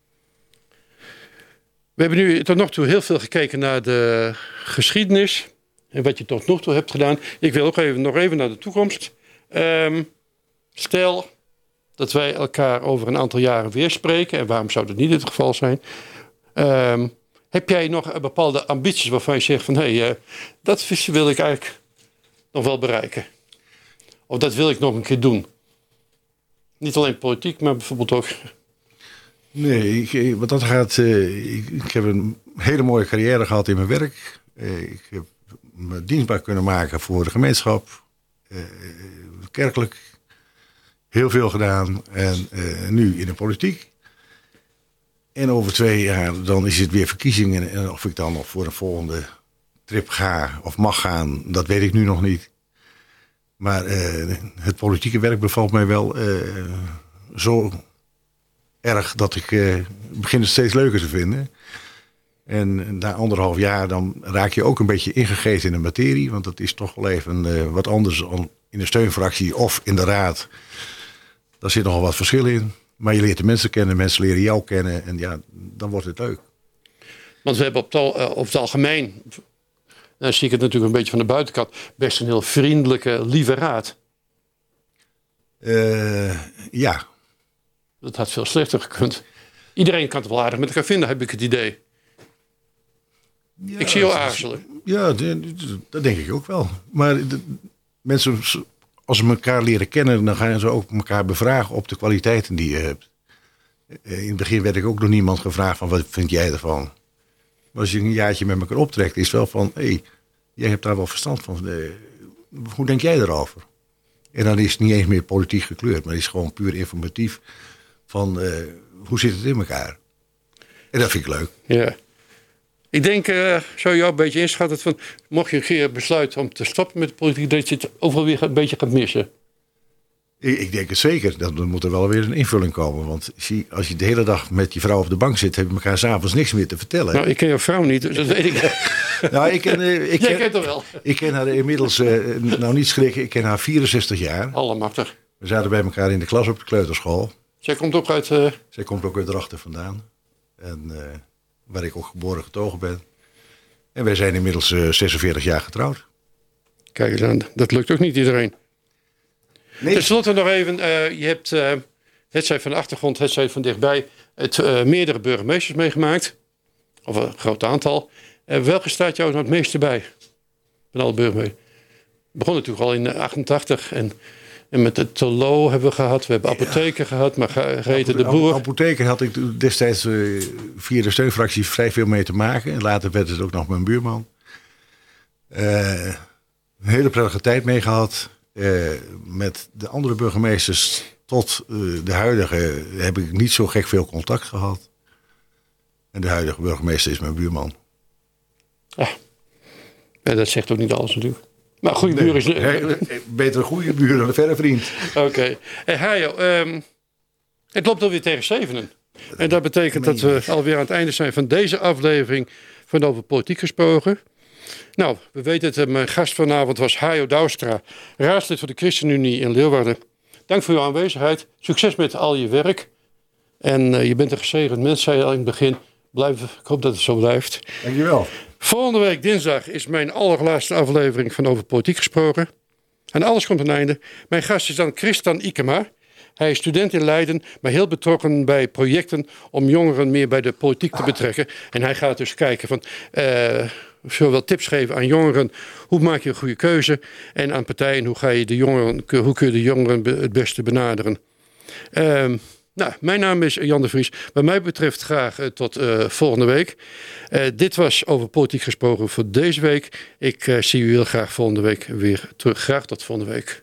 We hebben nu tot nog toe heel veel gekeken naar de geschiedenis. En wat je tot nog toe hebt gedaan. Ik wil ook even, nog even naar de toekomst. Um, stel dat wij elkaar over een aantal jaren weer spreken. En waarom zou dat niet het geval zijn? Um, heb jij nog bepaalde ambities waarvan je zegt van... hé, hey, uh, dat wil ik eigenlijk nog wel bereiken. Of dat wil ik nog een keer doen. Niet alleen politiek, maar bijvoorbeeld ook... Nee, ik, wat dat gaat... Uh, ik, ik heb een hele mooie carrière gehad in mijn werk. Uh, ik heb me dienstbaar kunnen maken voor de gemeenschap. Uh, kerkelijk heel veel gedaan. En uh, nu in de politiek. En over twee jaar dan is het weer verkiezingen. En of ik dan nog voor een volgende trip ga of mag gaan, dat weet ik nu nog niet. Maar uh, het politieke werk bevalt mij wel uh, zo erg dat ik uh, begin het steeds leuker te vinden. En na anderhalf jaar dan raak je ook een beetje ingegeten in de materie. Want dat is toch wel even uh, wat anders dan in de steunfractie of in de raad. Daar zit nogal wat verschil in. Maar je leert de mensen kennen, mensen leren jou kennen. En ja, dan wordt het leuk. Want we hebben op het, al, op het algemeen... Dan zie ik het natuurlijk een beetje van de buitenkant. Best een heel vriendelijke, lieve raad. Uh, ja. Dat had veel slechter gekund. Iedereen kan het wel aardig met elkaar vinden, heb ik het idee. Ja, ik zie jou aarzelen. Ja, dat denk ik ook wel. Maar de, mensen, als ze elkaar leren kennen, dan gaan ze ook elkaar bevragen op de kwaliteiten die je hebt. In het begin werd ik ook door niemand gevraagd van wat vind jij ervan? Maar als je een jaartje met elkaar optrekt, is het wel van, hé, hey, jij hebt daar wel verstand van. Uh, hoe denk jij erover? En dan is het niet eens meer politiek gekleurd, maar het is gewoon puur informatief van uh, hoe zit het in elkaar? En dat vind ik leuk. Ja. Ik denk, uh, zou je ook een beetje inschatten van, mocht je een keer besluiten om te stoppen met de politiek, dat je het overal weer een beetje gaat missen? Ik, ik denk het zeker. Dan moet er wel weer een invulling komen. Want zie, als je de hele dag met je vrouw op de bank zit, heb je elkaar s'avonds niks meer te vertellen. Nou, ik ken jouw vrouw niet, dus dat weet ik. Nou, ik ken, uh, ik Jij ken, kent haar wel. Ik ken haar inmiddels, uh, nou niet schrikken, ik ken haar vierenzestig jaar. Allemachtig. We zaten bij elkaar in de klas op de kleuterschool. Zij komt ook uit... Uh... Zij komt ook uit Drachten vandaan. En uh, waar ik ook geboren getogen ben. En wij zijn inmiddels uh, zesenveertig jaar getrouwd. Kijk eens aan, dat lukt ook niet iedereen. Nee. Ten slotte nog even, uh, je hebt, uh, het zij van de achtergrond, het zij van dichtbij, het uh, meerdere burgemeesters meegemaakt. Of een groot aantal. Uh, welke staat jou nou het meeste bij? Van alle burgemeesters. Het begon natuurlijk al in achtentachtig en, en met de Tolo hebben we gehad. We hebben apotheken ja. gehad, maar Grete de Boer. Apotheken had ik destijds uh, via de steunfractie vrij veel mee te maken. En later werd het ook nog mijn buurman. Uh, een hele prettige tijd mee gehad. Uh, met de andere burgemeesters tot uh, de huidige heb ik niet zo gek veel contact gehad. En de huidige burgemeester is mijn buurman. Ja, ja dat zegt ook niet alles natuurlijk. Maar goede nee, buur is... Nee, beter een goede buur dan een verre vriend. Oké. Okay. Hey, Hajo, um, het loopt alweer tegen zevenen. En dat betekent dat we alweer aan het einde zijn van deze aflevering van Over Politiek Gesproken. Nou, we weten het, mijn gast vanavond was Hajo Douwstra, raadslid voor de ChristenUnie in Leeuwarden. Dank voor uw aanwezigheid. Succes met al je werk. En uh, je bent een gezegend mens, zei je al in het begin. Blijf, ik hoop dat het zo blijft. Dankjewel. Volgende week dinsdag is mijn allerlaatste aflevering van Over Politiek Gesproken. En alles komt een einde. Mijn gast is dan Christian Ikema. Hij is student in Leiden, maar heel betrokken bij projecten om jongeren meer bij de politiek te betrekken. En hij gaat dus kijken van... Uh, zowel tips geven aan jongeren, hoe maak je een goede keuze, en aan partijen, hoe, ga je de jongeren, hoe kun je de jongeren het beste benaderen. Uh, nou, mijn naam is Jan de Vries. Wat mij betreft graag uh, tot uh, volgende week. Uh, dit was Over Politiek Gesproken voor deze week. Ik uh, zie u heel graag volgende week weer terug. Graag tot volgende week.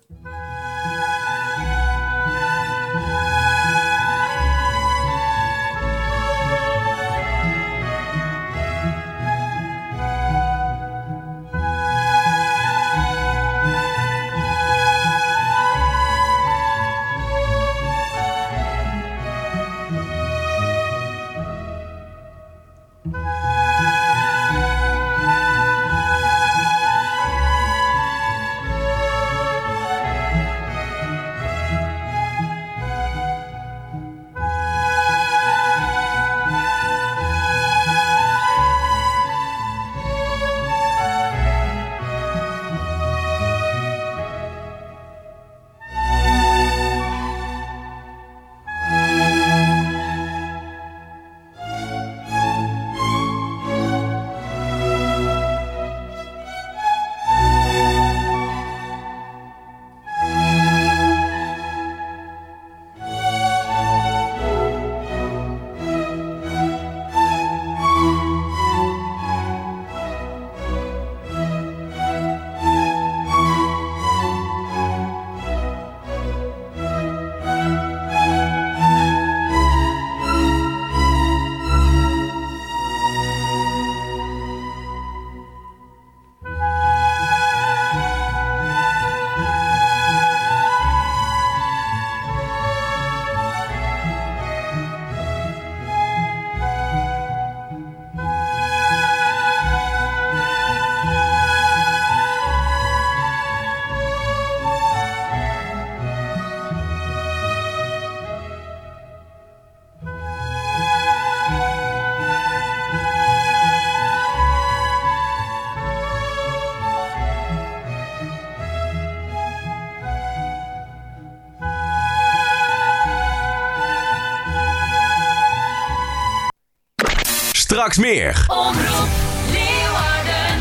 Straks meer. Omroep Leeuwarden.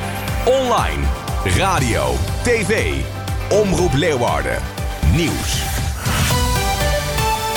Online, radio, tv. Omroep Leeuwarden. Nieuws.